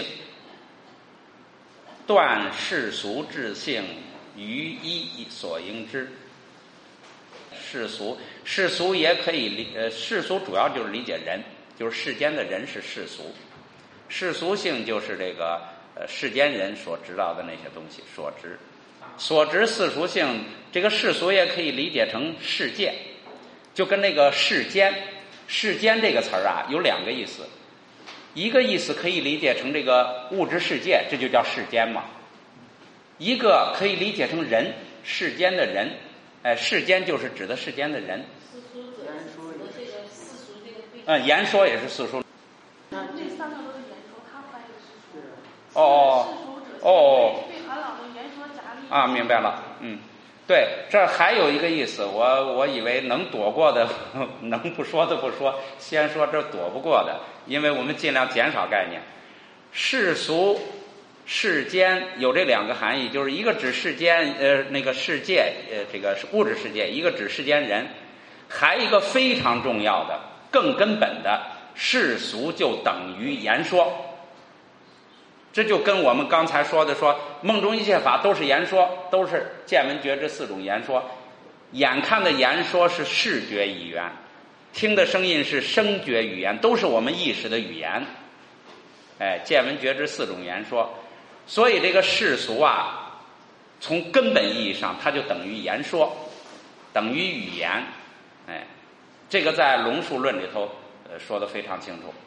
断世俗智性于一所应知。世俗，世俗也可以理，呃，世俗主要就是理解人，就是世间的人是世俗。世俗性就是这个呃世间人所知道的那些东西所知。所知世俗性，这个世俗也可以理解成世界，就跟那个世间，世间这个词儿啊有两个意思，一个意思可以理解成这个物质世界，这就叫世间嘛；一个可以理解成人，世间的人，哎，世间就是指的世间的人。 世俗者指的这个世俗这个对。 嗯，言说也是世俗。 那三个都是言说，他翻译的世俗。 哦哦哦。 对韩老的言说夹理。 啊，明白了，嗯， 对，这还有一个意思，我我以为能躲过的，能不说的不说，先说这躲不过的，因为我们尽量减少概念。世俗、世间有这两个含义，就是一个指世间，呃，那个世界，呃，这个物质世界；一个指世间人。还一个非常重要的、更根本的，世俗就等于言说。这就跟我们刚才说的说梦中一切法都是言说，都是见闻觉知四种言说。眼看的言说是视觉语言，听的声音是声觉语言，都是我们意识的语言。哎，见闻觉知四种言说，所以这个世俗啊，从根本意义上它就等于言说，等于语言。哎，这个在龙树论里头呃说得非常清楚。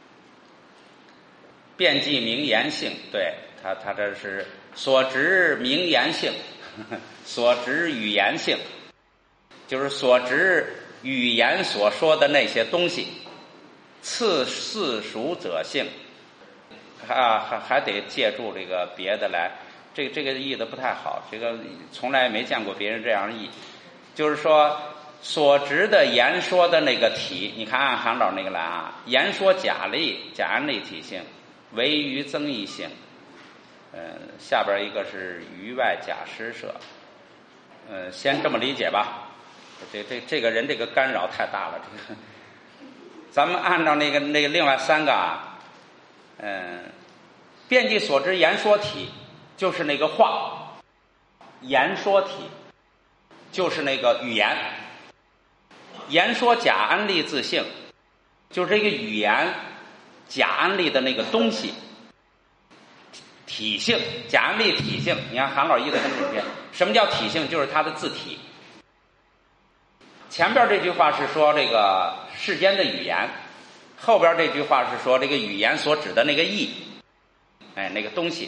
辩记明言性，对他他这是所执明言性，呵呵所执语言性，就是所执语言所说的那些东西。次世俗者性，啊还还得借助这个别的来，这个这个译的不太好，这个从来没见过别人这样译，就是说所执的言说的那个体，你看按韩老那个来啊，言说假立假安立体性。唯于增益性，呃，下边一个是于外假施设，呃，先这么理解吧。这这这个人这个干扰太大了，这个，咱们按照那个那个另外三个啊，嗯、呃，辩记所知言说体就是那个话，言说体就是那个语言，言说假安立自性，就是这个语言。假安立的那个东西体性，假安立体性，你看韩老译的跟这边，什么叫体性？就是它的字体。前边这句话是说这个世间的语言，后边这句话是说这个语言所指的那个意，哎，那个东西。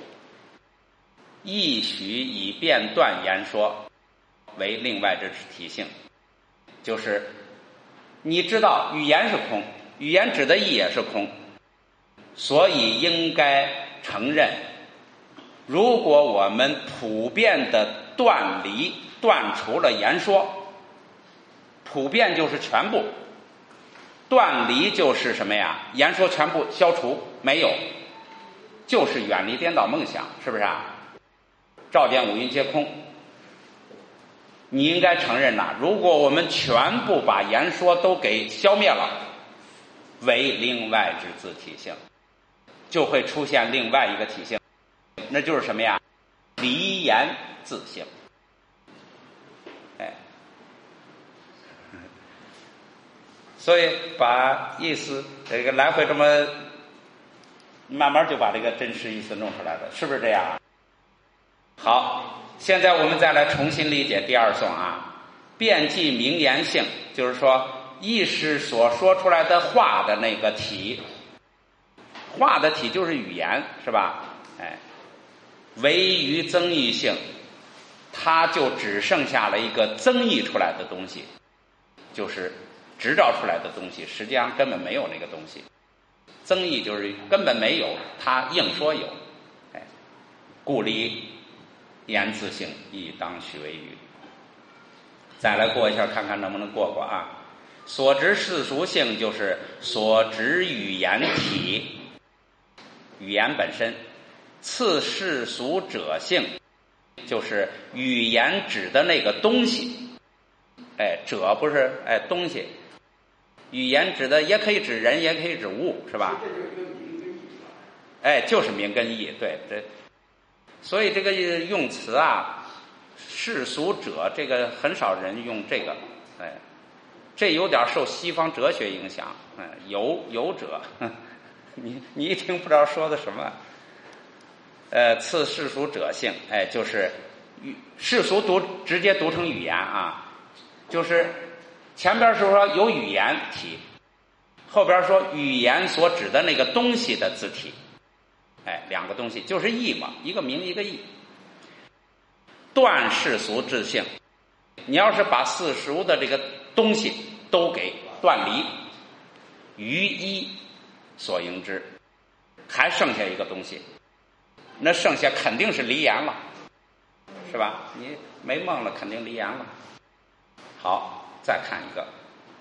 意许以辩断言说为另外之体性，就是你知道语言是空。语言指的意也是空，所以应该承认，如果我们普遍的断离断除了言说，普遍就是全部，断离就是什么呀？言说全部消除，没有，就是远离颠倒梦想，是不是啊？照见五蕴皆空。你应该承认呐，如果我们全部把言说都给消灭了，为另外之自体性，就会出现另外一个体性，那就是什么呀？离言自性。哎，所以把意思这个来回这么慢慢就把这个真实意思弄出来了，是不是这样？好，现在我们再来重新理解第二颂啊，辩记明言性，就是说意识所说出来的话的那个体，话的体就是语言，是吧？哎，唯于增益性，它就只剩下了一个增益出来的东西，就是执照出来的东西，实际上根本没有那个东西。增益就是根本没有，它硬说有。哎，故离言自性，亦当许为语。再来过一下，看看能不能过过啊？所执世俗性就是所执语言体，语言本身。次世俗者性就是语言指的那个东西，哎，者不是哎东西，语言指的也可以指人，也可以指物，是吧？哎，就是名跟义，对这，所以这个用词啊，世俗者这个很少人用这个，哎。这有点受西方哲学影响，嗯，有有者，你你一听不知道说的什么，呃，次世俗者性，哎，就是世俗读直接读成语言啊，就是前边是说有语言体，后边说语言所指的那个东西的字体，哎，两个东西就是义嘛，一个名一个义，断世俗之性。你要是把世俗的这个东西都给断离，于一所应之，还剩下一个东西，那剩下肯定是离言了， 是吧？你没梦了，肯定离言了。好，再看一个，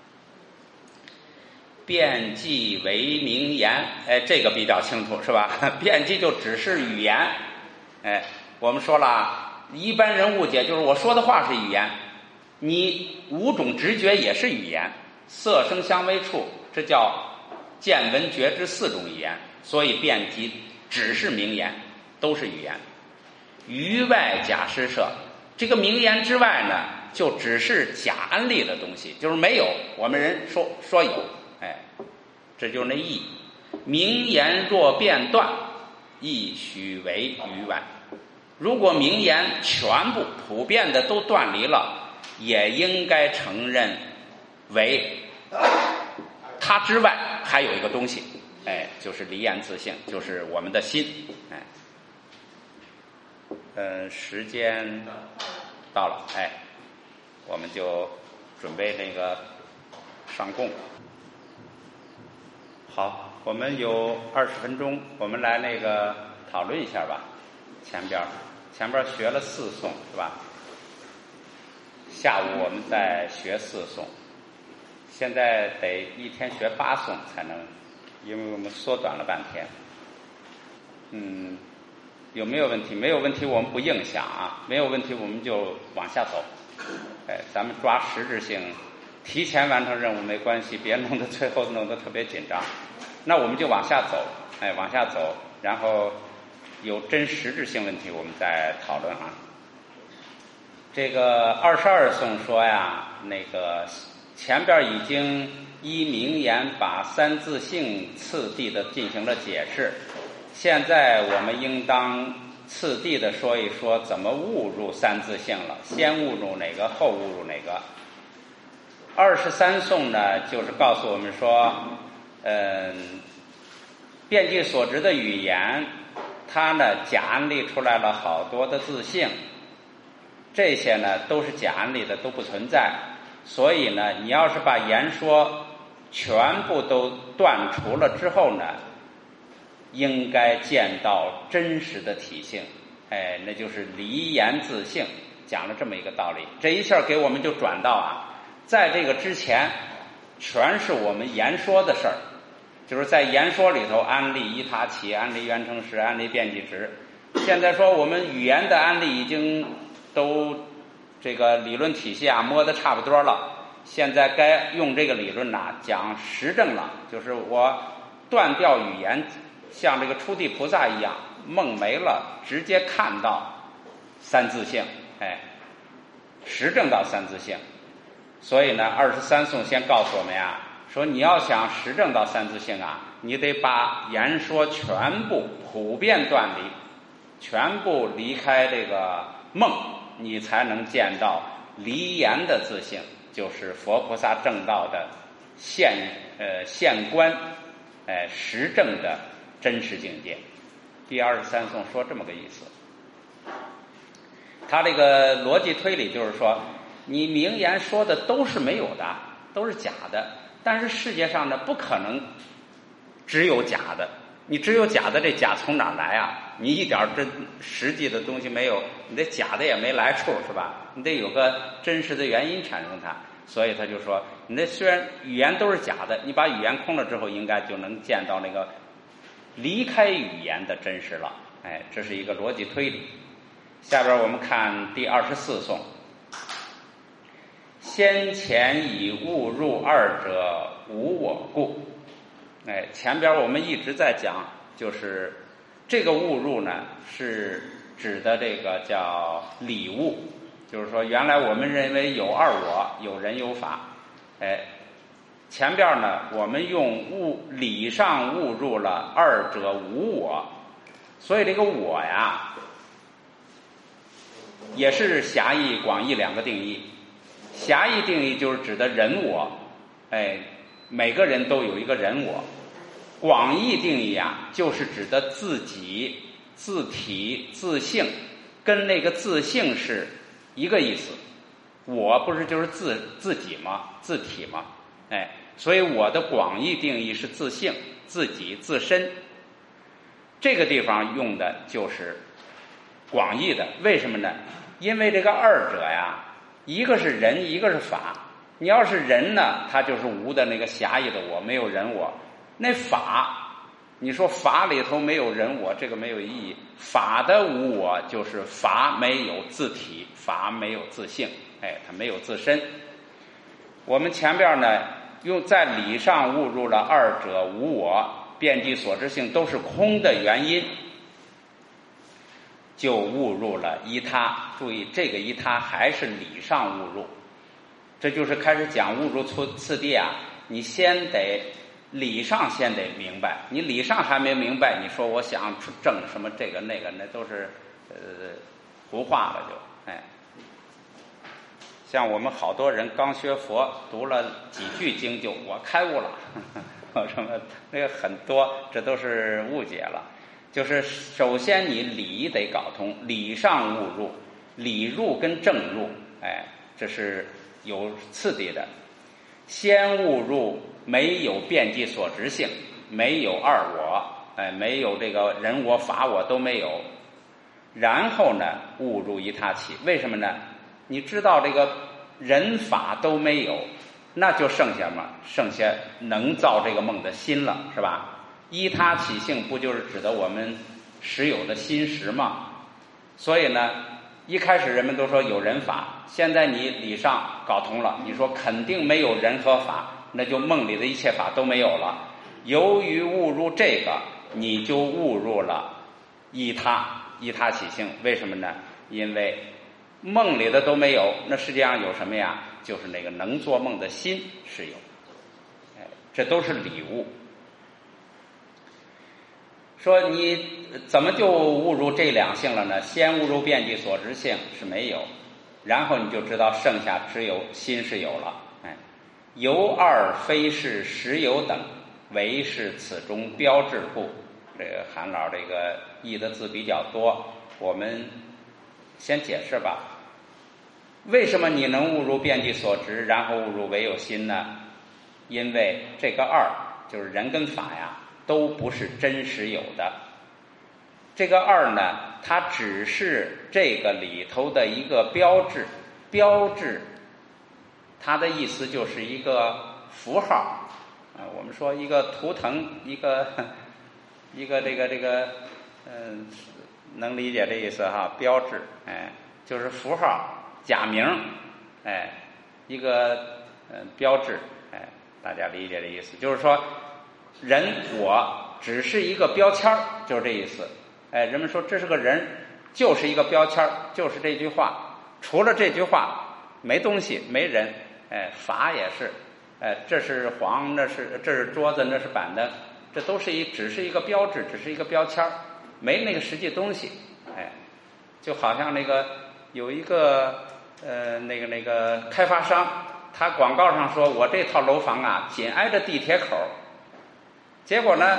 辩记为名言，哎，这个比较清楚，是吧？辩记就只是语言，哎，我们说了，一般人误解就是我说的话是语言，你五种直觉也是语言，色声香味触，这叫见闻觉知四种语言，所以辩记只是名言，都是语言。于外假施设，这个名言之外呢，就只是假安利的东西，就是没有，我们人说说有，哎，这就是那意。名言若变断，亦许为于外。如果名言全部普遍的都断离了，也应该承认为它之外还有一个东西，哎，就是离言自性，就是我们的心，哎。嗯，时间到了，哎，我们就准备那个上供。好，我们有二十分钟，我们来那个讨论一下吧。前边前边学了四颂是吧？下午我们再学四颂，现在得一天学八颂才能，因为我们缩短了半天。嗯。有没有问题？没有问题，我们不硬想啊。没有问题，我们就往下走。哎，咱们抓实质性，提前完成任务没关系，别弄得最后弄得特别紧张。那我们就往下走，哎，往下走，然后有真实质性问题，我们再讨论啊。这个二十二颂说呀，那个前边已经依名言把三自性次第的进行了解释。现在我们应当次第的说一说怎么误入三自性了，先误入哪个，后误入哪个。二十三颂呢，就是告诉我们说，嗯，辩记所执的语言，它呢假安立出来了好多的自性，这些呢都是假安立的，都不存在。所以呢，你要是把言说全部都断除了之后呢，应该见到真实的体性，哎，那就是离言自性，讲了这么一个道理。这一下给我们就转到啊，在这个之前全是我们言说的事儿，就是在言说里头安立依他起，安立缘成实，安立辩记直。现在说我们语言的安立已经都这个理论体系啊摸得差不多了，现在该用这个理论呐讲实证了，就是我断掉语言，像这个初地菩萨一样，梦没了，直接看到三自性，哎，实证到三自性。所以呢，二十三颂先告诉我们呀，说你要想实证到三自性啊，你得把言说全部普遍断离，全部离开这个梦，你才能见到离言的自性，就是佛菩萨正道的现呃现观，哎、呃、实证的真实境界。第二十三颂说这么个意思，他这个逻辑推理就是说，你名言说的都是没有的，都是假的，但是世界上呢不可能只有假的，你只有假的，这假从哪儿来啊？你一点真实际的东西没有，你这假的也没来处，是吧？你得有个真实的原因产生它。所以他就说，你那虽然语言都是假的，你把语言空了之后，应该就能见到那个离开语言的真实了。哎，这是一个逻辑推理。下边我们看第二十四颂，先前以误入二者无我故。哎，前边我们一直在讲，就是这个误入呢，是指的这个叫理误，就是说原来我们认为有二我，有人有法，哎，前边呢我们用误理上误入了二者无我，所以这个我呀，也是狭义广义两个定义。狭义定义就是指的人我，哎，每个人都有一个人我。广义定义啊，就是指的自己、自体、自性，跟那个自性是一个意思。我不是就是自自己吗？自体吗？哎，所以我的广义定义是自性、自己、自身。这个地方用的就是广义的，为什么呢？ 因为这个二者呀，一个是人，一个是法。你要是人呢，它就是无的那个狭义的我，没有人我。那法，你说法里头没有人我，这个没有意义。法的无我就是法没有自体，法没有自性，哎，它没有自身。我们前边呢，用在理上误入了二者无我，遍计所知性都是空的原因，就误入了依他。注意，这个依他还是理上误入，这就是开始讲误入次第啊。你先得理上先得明白，你理上还没明白，你说我想证什么这个那个，那都是呃胡话了就。哎，像我们好多人刚学佛，读了几句经就我开悟了，呵呵什么那个很多，这都是误解了。就是首先你理得搞通，理上误入，理入跟正入，哎，这是有次第的。先误入没有遍计所执性，没有二我，哎，没有这个人我法我都没有。然后呢，误入依他起，为什么呢？你知道这个人法都没有，那就剩下嘛，剩下能造这个梦的心了，是吧？依他起性不就是指的我们实有的心识吗？所以呢，一开始人们都说有人法，现在你理上搞通了，你说肯定没有人和法，那就梦里的一切法都没有了。由于误入这个，你就误入了依他，依他起性。为什么呢？因为梦里的都没有，那世界上有什么呀？就是那个能做梦的心是有。哎，这都是理悟。说你怎么就误入这两性了呢？先误入遍计所知性是没有，然后你就知道剩下只有心是有了。哎，由二非是实有等，唯是此中标志故。这个韩老这个译的字比较多，我们先解释吧。为什么你能误入遍计所知，然后误入唯有心呢？因为这个二就是人跟法呀，都不是真实有的。这个二呢，它只是这个里头的一个标志，标志它的意思就是一个符号啊。我们说一个图腾，一个一个这个这个嗯，能理解这意思哈？标志，哎，就是符号。假名，哎，一个嗯标志，哎，大家理解这意思，就是说人我只是一个标签，就是这意思。哎，人们说这是个人，就是一个标签，就是这句话，除了这句话没东西，没人。哎，法也是，哎，这是黄，那是这是桌子，那是板凳，这都是一只是一个标志，只是一个标签，没那个实际东西。哎，就好像那个有一个。呃，那个那个开发商，他广告上说我这套楼房啊，紧挨着地铁口。结果呢，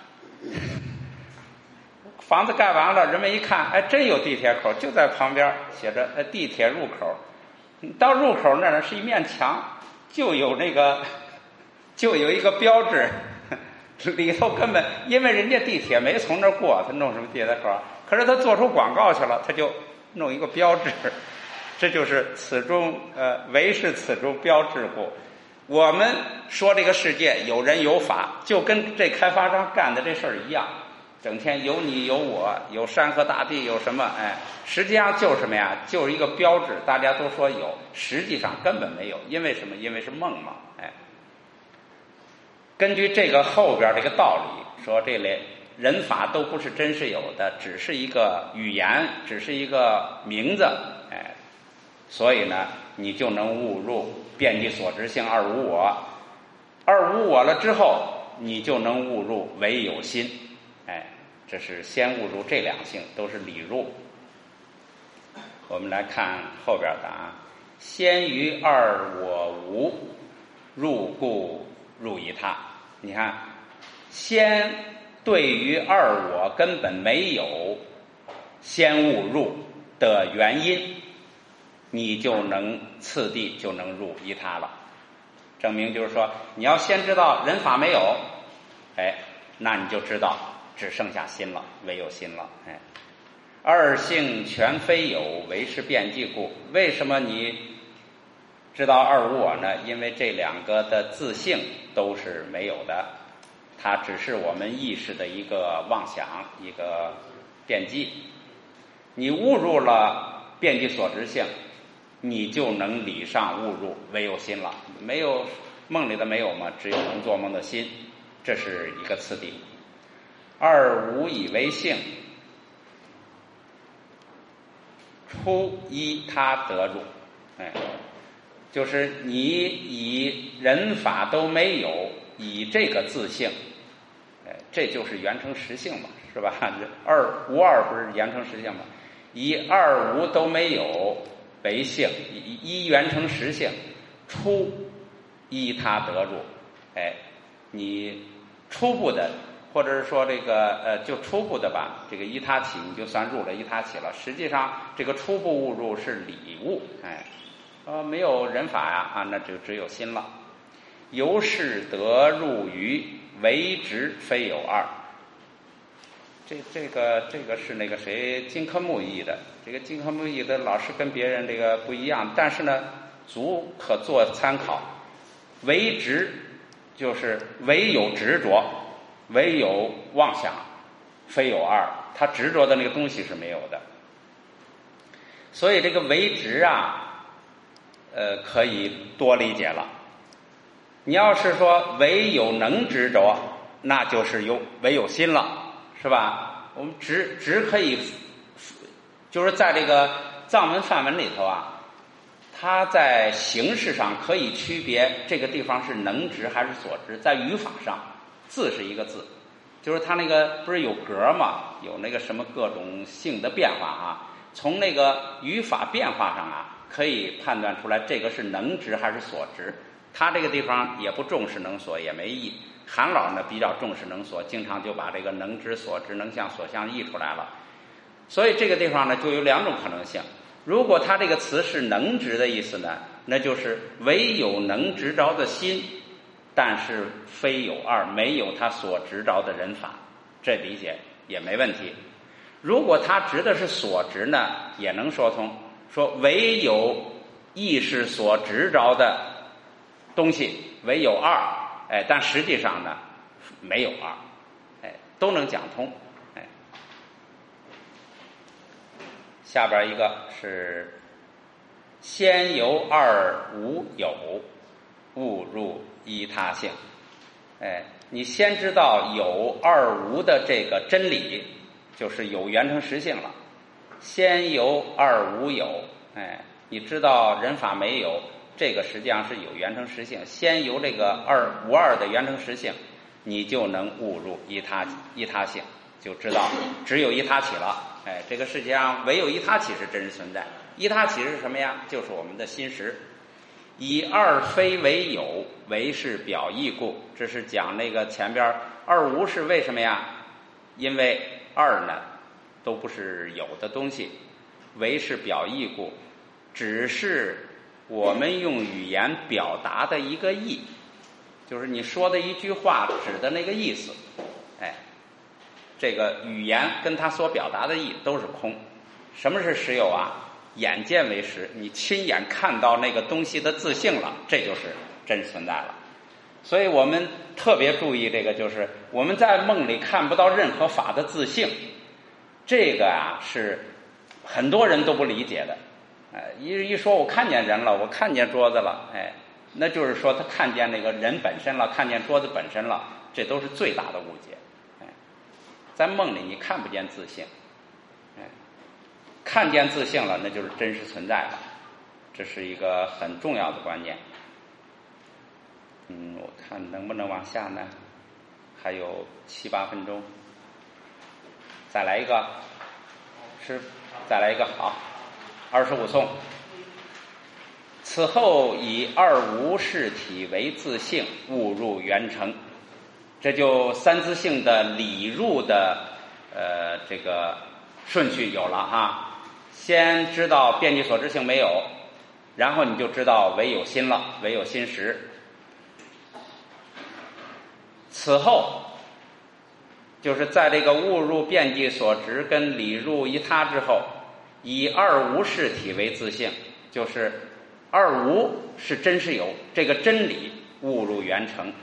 房子盖完了，人们一看，哎，真有地铁口，就在旁边写着呃地铁入口。到入口那儿是一面墙，就有那个，就有一个标志，里头根本因为人家地铁没从那儿过，他弄什么地铁口？可是他做出广告去了，他就弄一个标志。这就是此中呃，唯是此中标志故。我们说这个世界有人有法，就跟这开发商干的这事儿一样，整天有你有我，有山河大地，有什么哎，实际上就是什么呀？就是一个标志，大家都说有，实际上根本没有。因为什么？因为是梦嘛。哎，根据这个后边这个道理说，这类人法都不是真实有的，只是一个语言，只是一个名字。哎。所以呢，你就能误入遍计所知性二无我，二无我了之后，你就能误入唯有心。哎，这是先误入这两性，都是理入。我们来看后边的啊，先于二我无，入故入依他。你看，先对于二我根本没有，先误入的原因。你就能次第就能入依他了，证明就是说，你要先知道人法没有，哎，那你就知道只剩下心了，唯有心了。哎， 二性全非有，唯是辩迹故。为什么你知道二无我呢？因为这两个的自性都是没有的，它只是我们意识的一个妄想，一个辩迹。你误入了辩迹所执性，你就能理上误入唯有心了。没有梦里的没有嘛，只有能做梦的心，这是一个次第。二无以为性，初依他得入，哎，就是你以人法都没有，以这个自性，哎，这就是圆成实性嘛，是吧？二无二不是圆成实性吗？以二无都没有为性，以一圆成实性，初依他得入，哎，你初步的。或者是说这个呃，就初步的吧，这个依他起你就算入了依他起了。实际上这个初步误入是理悟，哎，呃，没有人法呀，啊，那就只有心了。由是得入于唯执非有二。这这个这个是那个谁金科木译的，这个金科木译的老师跟别人这个不一样，但是呢，足可做参考。唯执就是唯有执着。唯有妄想，非有二，他执着的那个东西是没有的。所以这个唯执啊，呃，可以多理解了。你要是说唯有能执着，那就是有唯有心了，是吧？我们执执可以，就是在这个藏文梵文里头啊，它在形式上可以区别这个地方是能执还是所执，在语法上。字是一个字，就是它那个不是有格嘛，有那个什么各种性的变化啊。从那个语法变化上啊，可以判断出来这个是能执还是所执。他这个地方也不重视能所，也没译。韩老呢比较重视能所，经常就把这个能执、所执、能向、所向译出来了。所以这个地方呢就有两种可能性。如果他这个词是能执的意思呢，那就是唯有能执着的心。但是非有二，没有他所执着的人法，这理解也没问题。如果他执的是所执呢，也能说通，说唯有意识所执着的东西唯有二，哎，但实际上呢没有二，哎，都能讲通，哎。下边一个是先由二无有，误入依他性，哎，你先知道有二无的这个真理，就是有圆成实性了。先由二无有，哎，你知道人法没有，这个实际上是有圆成实性。先由这个二无二的圆成实性，你就能误入依他依他性，就知道只有依他起了。哎，这个世界上唯有依他起是真实存在。依他起是什么呀？就是我们的心识。以二非为有，唯是表意故。这是讲那个前边二无是为什么呀？因为二呢都不是有的东西，唯是表意故，只是我们用语言表达的一个意，就是你说的一句话指的那个意思。哎，这个语言跟它所表达的意都是空。什么是实有啊？眼见为实，你亲眼看到那个东西的自性了，这就是真存在了。所以我们特别注意这个，就是我们在梦里看不到任何法的自性，这个啊是很多人都不理解的。哎，一一说我看见人了，我看见桌子了，哎，那就是说他看见那个人本身了，看见桌子本身了，这都是最大的误解。哎，在梦里你看不见自性。看见自性了，那就是真实存在了，这是一个很重要的观念。嗯，我看能不能往下呢？还有七八分钟，再来一个，是再来一个，好，二十五颂。此后以二无事体为自性，误入圆成，这就三自性的理入的呃这个顺序有了哈。先知道辩迹所知性没有，然后你就知道唯有心了，唯有心识。此后就是在这个物入遍计所执跟理入一他之后，以二无事体为自性，就是二无是真是有，这个真理物入圆成。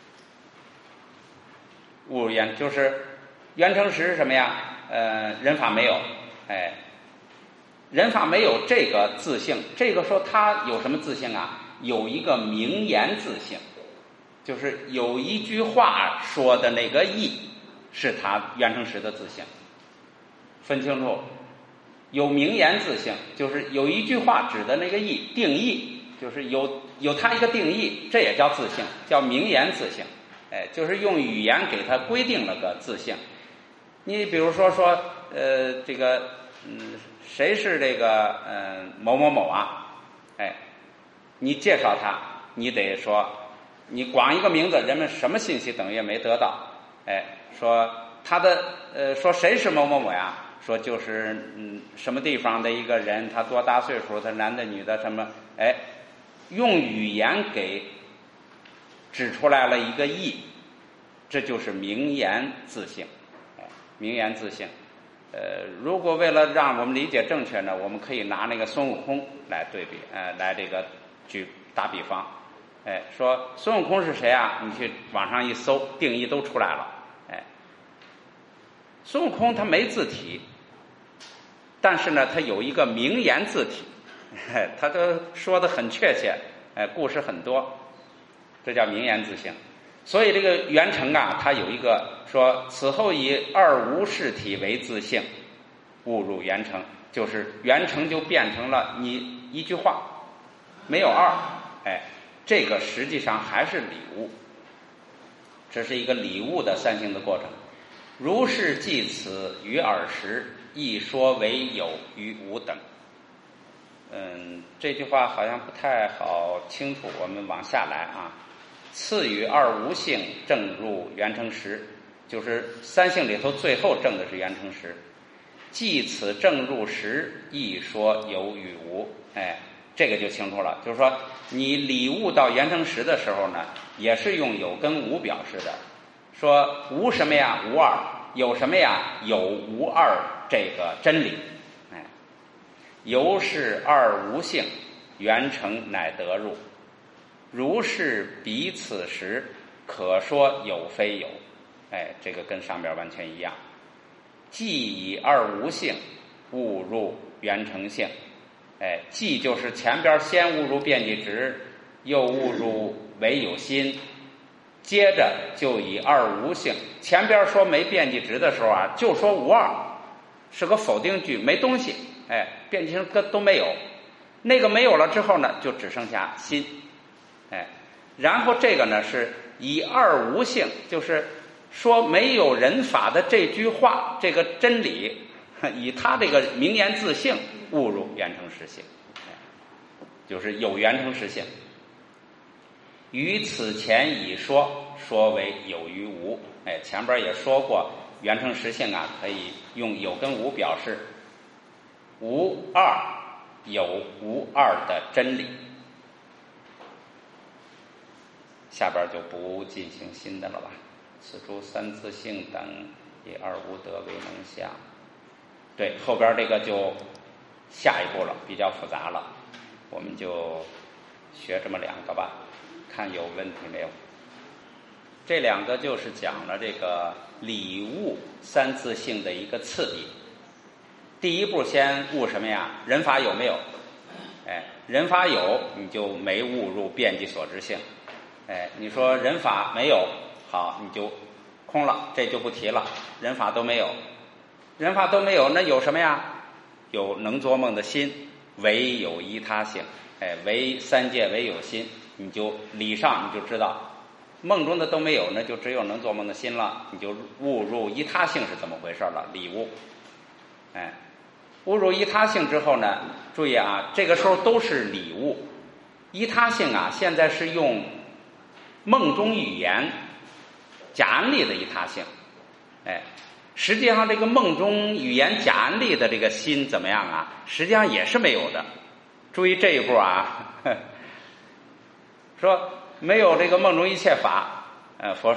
物入圆就是圆成实是什么呀？呃，人法没有，哎，人法没有这个自性，这个说他有什么自性啊？有一个名言自性，就是有一句话说的那个义是他圆成实的自性。分清楚，有名言自性，就是有一句话指的那个义，定义就是有有他一个定义，这也叫自性，叫名言自性。哎，就是用语言给他规定了个自性。你比如说说，呃，这个，嗯，谁是这个，嗯、呃，某某某啊？哎，你介绍他，你得说，你光一个名字，人们什么信息等于也没得到。哎，说他的，呃，说谁是某某某呀？说就是嗯什么地方的一个人，他多大岁数，他男的女的什么？哎，用语言给指出来了一个义，这就是名言自性。哎，名言自性。呃，如果为了让我们理解正确呢，我们可以拿那个孙悟空来对比，呃，来这个举打比方。哎，说孙悟空是谁啊？你去网上一搜，定义都出来了。哎，孙悟空他没字体，但是呢，他有一个名言字体，哎，他都说得很确切，哎，故事很多，这叫名言自性。所以这个圆成啊，它有一个说此后以二无事体为自性，误入圆成，就是圆成就变成了你一句话，没有二，哎，这个实际上还是理悟，这是一个理悟的三性的过程。如是记此于尔时，亦说为有与无等。嗯，这句话好像不太好清楚，我们往下来啊。次与二无性正入圆成实，就是三性里头最后正的是圆成实。记此正入实，亦说有与无。哎，这个就清楚了，就是说你理悟到圆成实的时候呢，也是用有跟无表示的。说无什么呀？无二。有什么呀？有无二这个真理。哎，由是二无性，圆成乃得入。如是彼此时，可说有非有。哎，这个跟上边完全一样。既以二无性误入圆成性。哎，既就是前边先误入遍计执，又误入唯有心，接着就以二无性。前边说没遍计执的时候啊，就说无二，是个否定句，没东西。哎，遍计执个都没有。那个没有了之后呢，就只剩下心。哎，然后这个呢是以二无性，就是说没有人法的这句话，这个真理，以他这个名言自性误入圆成实性，就是有圆成实性。于此前已说，说为有与无。哎，前边也说过，圆成实性啊，可以用有跟无表示，无二有无二的真理。下边就不进行新的了吧。此诸三自性等，以二无得为能下。对，后边这个就下一步了，比较复杂了，我们就学这么两个吧，看有问题没有。这两个就是讲了这个理悟三自性的一个次第。第一步先悟什么呀？人法有没有？哎，人法有，你就没误入遍计所知性。哎，你说人法没有，好，你就空了，这就不提了，人法都没有。人法都没有，那有什么呀？有能做梦的心，唯有依他性。哎，唯三界唯有心，你就理上你就知道，梦中的都没有，那就只有能做梦的心了，你就悟入依他性是怎么回事了，理悟。哎，悟入依他性之后呢，注意啊，这个时候都是理悟。依他性啊，现在是用梦中语言假安立的依他性。哎，实际上这个梦中语言假安立的这个心怎么样啊？实际上也是没有的。注意这一步啊，呵说没有这个梦中一切法。呃，佛说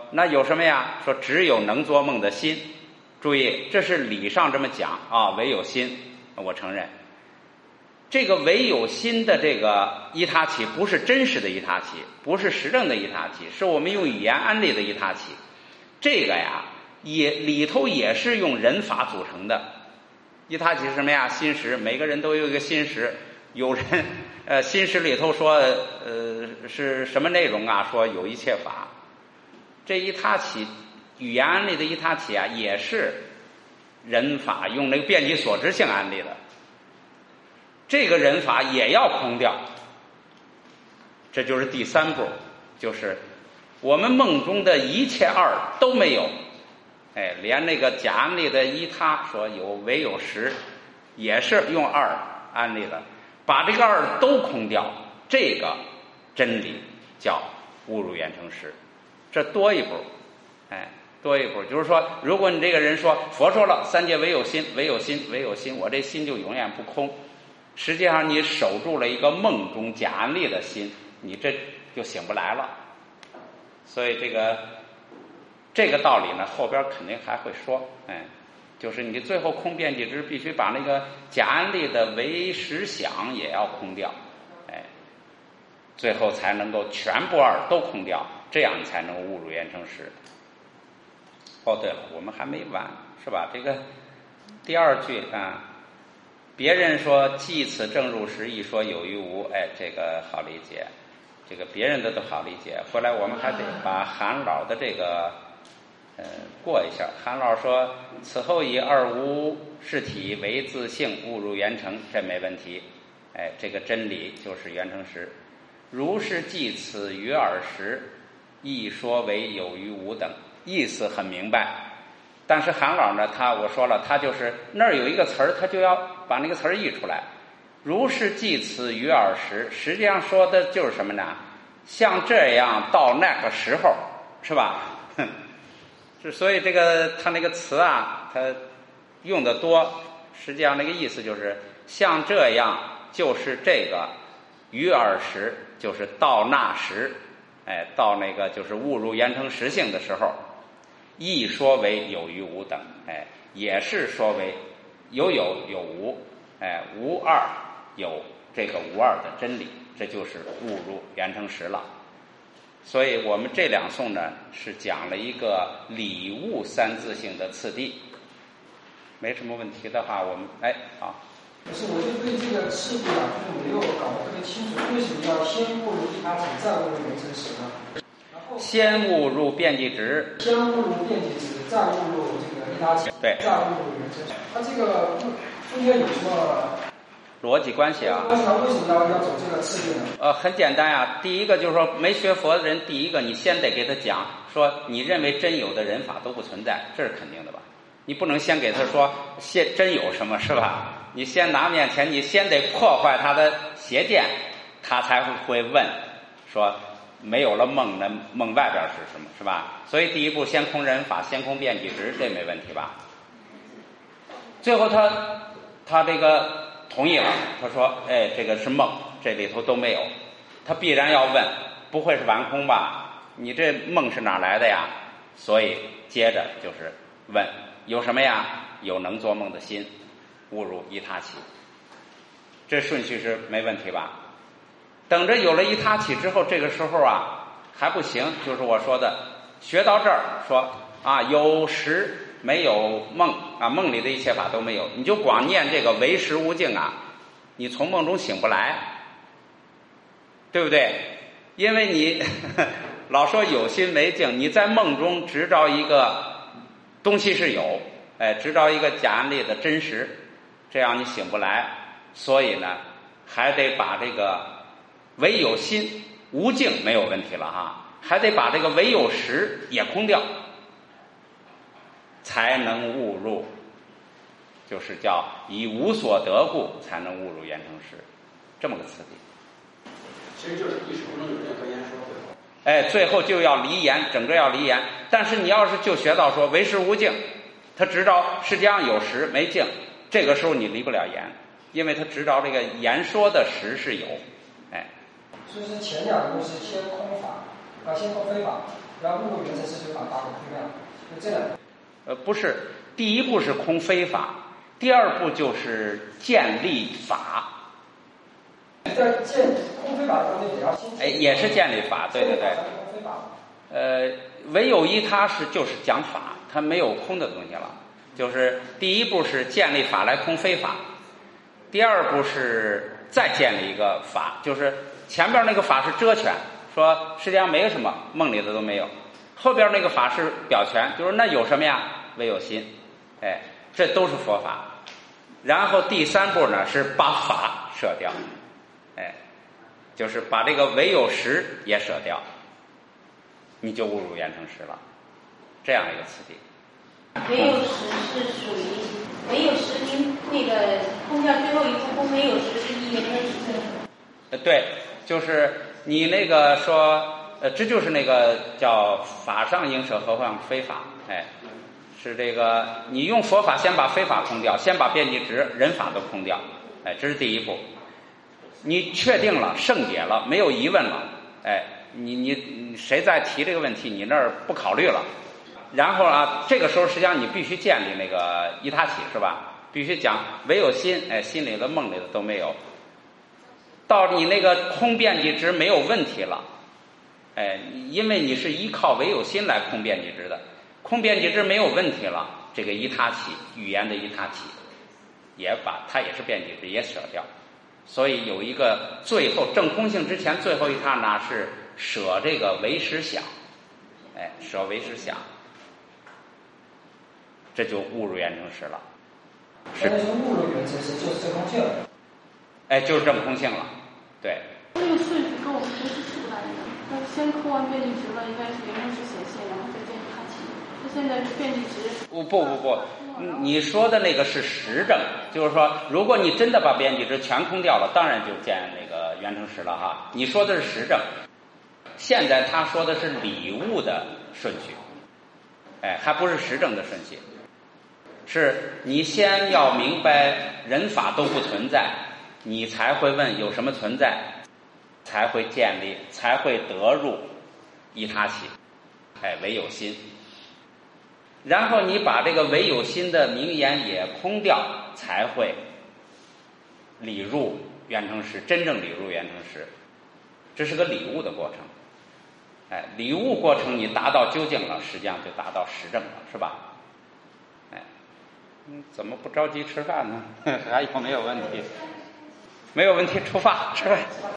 那有什么呀？说只有能做梦的心。注意，这是理上这么讲啊，唯有心，我承认。这个唯有心的这个依他起，不是真实的依他起，不是实证的依他起，是我们用语言安立的依他起。这个呀，也里头也是用人法组成的。依他起是什么呀？心识，每个人都有一个心识。有人呃，心识里头说呃是什么内容啊？说有一切法。这依他起，语言安立的依他起啊，也是人法用那个遍及所知性安立的。这个人法也要空掉，这就是第三步，就是我们梦中的一切二都没有，哎，连那个假安立的依他说有唯有实，也是用二安立的，把这个二都空掉，这个真理叫悟入圆成实，这多一步，哎，多一步，就是说，如果你这个人说佛说了三界唯有心，唯有心，唯有心，我这心就永远不空。实际上你守住了一个梦中假安立的心，你这就醒不来了。所以这个这个道理呢，后边肯定还会说，哎，就是你最后空遍计之，必须把那个假安立的唯实想也要空掉，哎，最后才能够全部二都空掉，这样你才能悟入圆成实。哦，对了，我们还没完，是吧？这个第二句啊。别人说即此正入时，一说有与无，哎，这个好理解，这个别人的都好理解。后来我们还得把韩老的这个呃过一下。韩老说此后以二无是体为自性，悟入圆成，这没问题。哎，这个真理就是圆成实。如是即此于尔时，亦说为有与无等，意思很明白。但是韩老呢，他我说了，他就是那儿有一个词儿，他就要把那个词儿译出来。如是即此于尔时，实际上说的就是什么呢？像这样到那个时候，是吧？是，所以这个他那个词啊，他用的多，实际上那个意思就是像这样，就是这个于尔时，就是到那时，哎，到那个就是悟入圆成实性的时候。亦说为有与无等，哎，也是说为有有有无，哎，无二有这个无二的真理，这就是悟入圆成实了。所以我们这两颂呢，是讲了一个理悟三自性的次第。没什么问题的话，我们哎好。 可是我就对这个次第啊，就是没有搞得特别清楚，为什么要先悟入依他起，再悟入圆成实呢？ 先悟入遍计值， 先悟入遍计值，再悟入这个依他起， 对， 再悟入圆成实。它这个中间有什么逻辑关系啊？ 为什么为什么要要走这个次第呢？ 呃，很简单啊。第一个就是说，没学佛的人，第一个你先得给他讲，说你认为真有的人法都不存在，这是肯定的吧？你不能先给他说先真有什么，是吧？你先拿面前，你先得破坏他的邪见，他才会问说。没有了梦，那梦外边是什么，是吧？所以第一步先空人法，先空遍计值，这没问题吧？最后他他这个同意了，他说：“哎，这个是梦，这里头都没有。”他必然要问，不会是完空吧？你这梦是哪来的呀？所以接着就是问有什么呀？有能做梦的心，悟入依他起。这顺序是没问题吧？等着有了依他起之后，这个时候啊还不行，就是我说的，学到这儿说啊有实没有梦啊，梦里的一切法都没有，你就光念这个唯实无境啊，你从梦中醒不来，对不对？因为你呵呵老说有心没境，你在梦中执着一个东西是有，哎，执着一个假安立的真实，这样你醒不来，所以呢还得把这个唯有心无境没有问题了哈，还得把这个唯有实也空掉，才能悟入，就是叫以无所得故才能悟入圆成实，这么个次第。 其实就是一时不能有任何言说。 哎，最后就要离言，整个要离言。但是你要是就学到说唯实无境，他执着实际上有实没境，这个时候你离不了言，因为他执着这个言说的实是有。哎， 所以说前两步是先空法啊，先空非法， 然后物原则是就把法空掉，就这两个。 呃，不是，第一步是空非法，第二步就是建立法。 在建空非法的东西也要先。 哎，也是建立法，对对对。 空非法。 呃，唯有一他是就是讲法，他没有空的东西了。就是第一步是建立法来空非法，第二步是再建立一个法，就是前边那个法是遮权，说世界上没有什么，梦里的都没有。后边那个法是表权，就是那有什么呀？唯有心，哎，这都是佛法。然后第三步呢是把法舍掉，哎，就是把这个唯有实也舍掉，你就误入圆成实了，这样一个次第。 唯有实是属于唯有实跟那个空掉最后一步空没有实是一元真实的。 呃，对，就是你那个说。呃，这就是那个叫法上应舍，何况非法？哎，是这个你用佛法先把非法空掉，先把遍计值、人法都空掉，哎，这是第一步。你确定了、圣解了，没有疑问了，哎，你你你谁再提这个问题，你那儿不考虑了。然后啊，这个时候实际上你必须建立那个依他起，是吧？必须讲唯有心，哎，心里的、梦里的都没有。到你那个空遍计值没有问题了。哎，因为你是依靠唯有心来空遍计值的，空遍计值没有问题了，这个依他起，语言的依他起，也把它也是遍计值也舍掉，所以有一个最后证空性之前最后一刹那是舍这个唯识想，哎，舍唯识想，这就误入圆成实了。 是误入圆成实就是证空性， 哎，就是证空性了，对。 这个顺序跟我们平时是不大一样。那先空完遍计值了，应该是圆成实显现，然后再见他起。那现在是遍计值。 不不不不，你说的那个是实证，就是说，如果你真的把遍计值全空掉了，当然就见那个圆成实了哈。你说的是实证，现在他说的是理悟的顺序，哎，还不是实证的顺序。是你先要明白人法都不存在，你才会问有什么存在。才会建立，才会得入依他起，哎，唯有心。然后你把这个唯有心的名言也空掉，才会理入圆成实，真正理入圆成实。这是个理悟的过程，哎，理悟过程你达到究竟了，实际上就达到实证了，是吧？哎，嗯，怎么不着急吃饭呢？还有没有问题？没有问题，出发吃饭。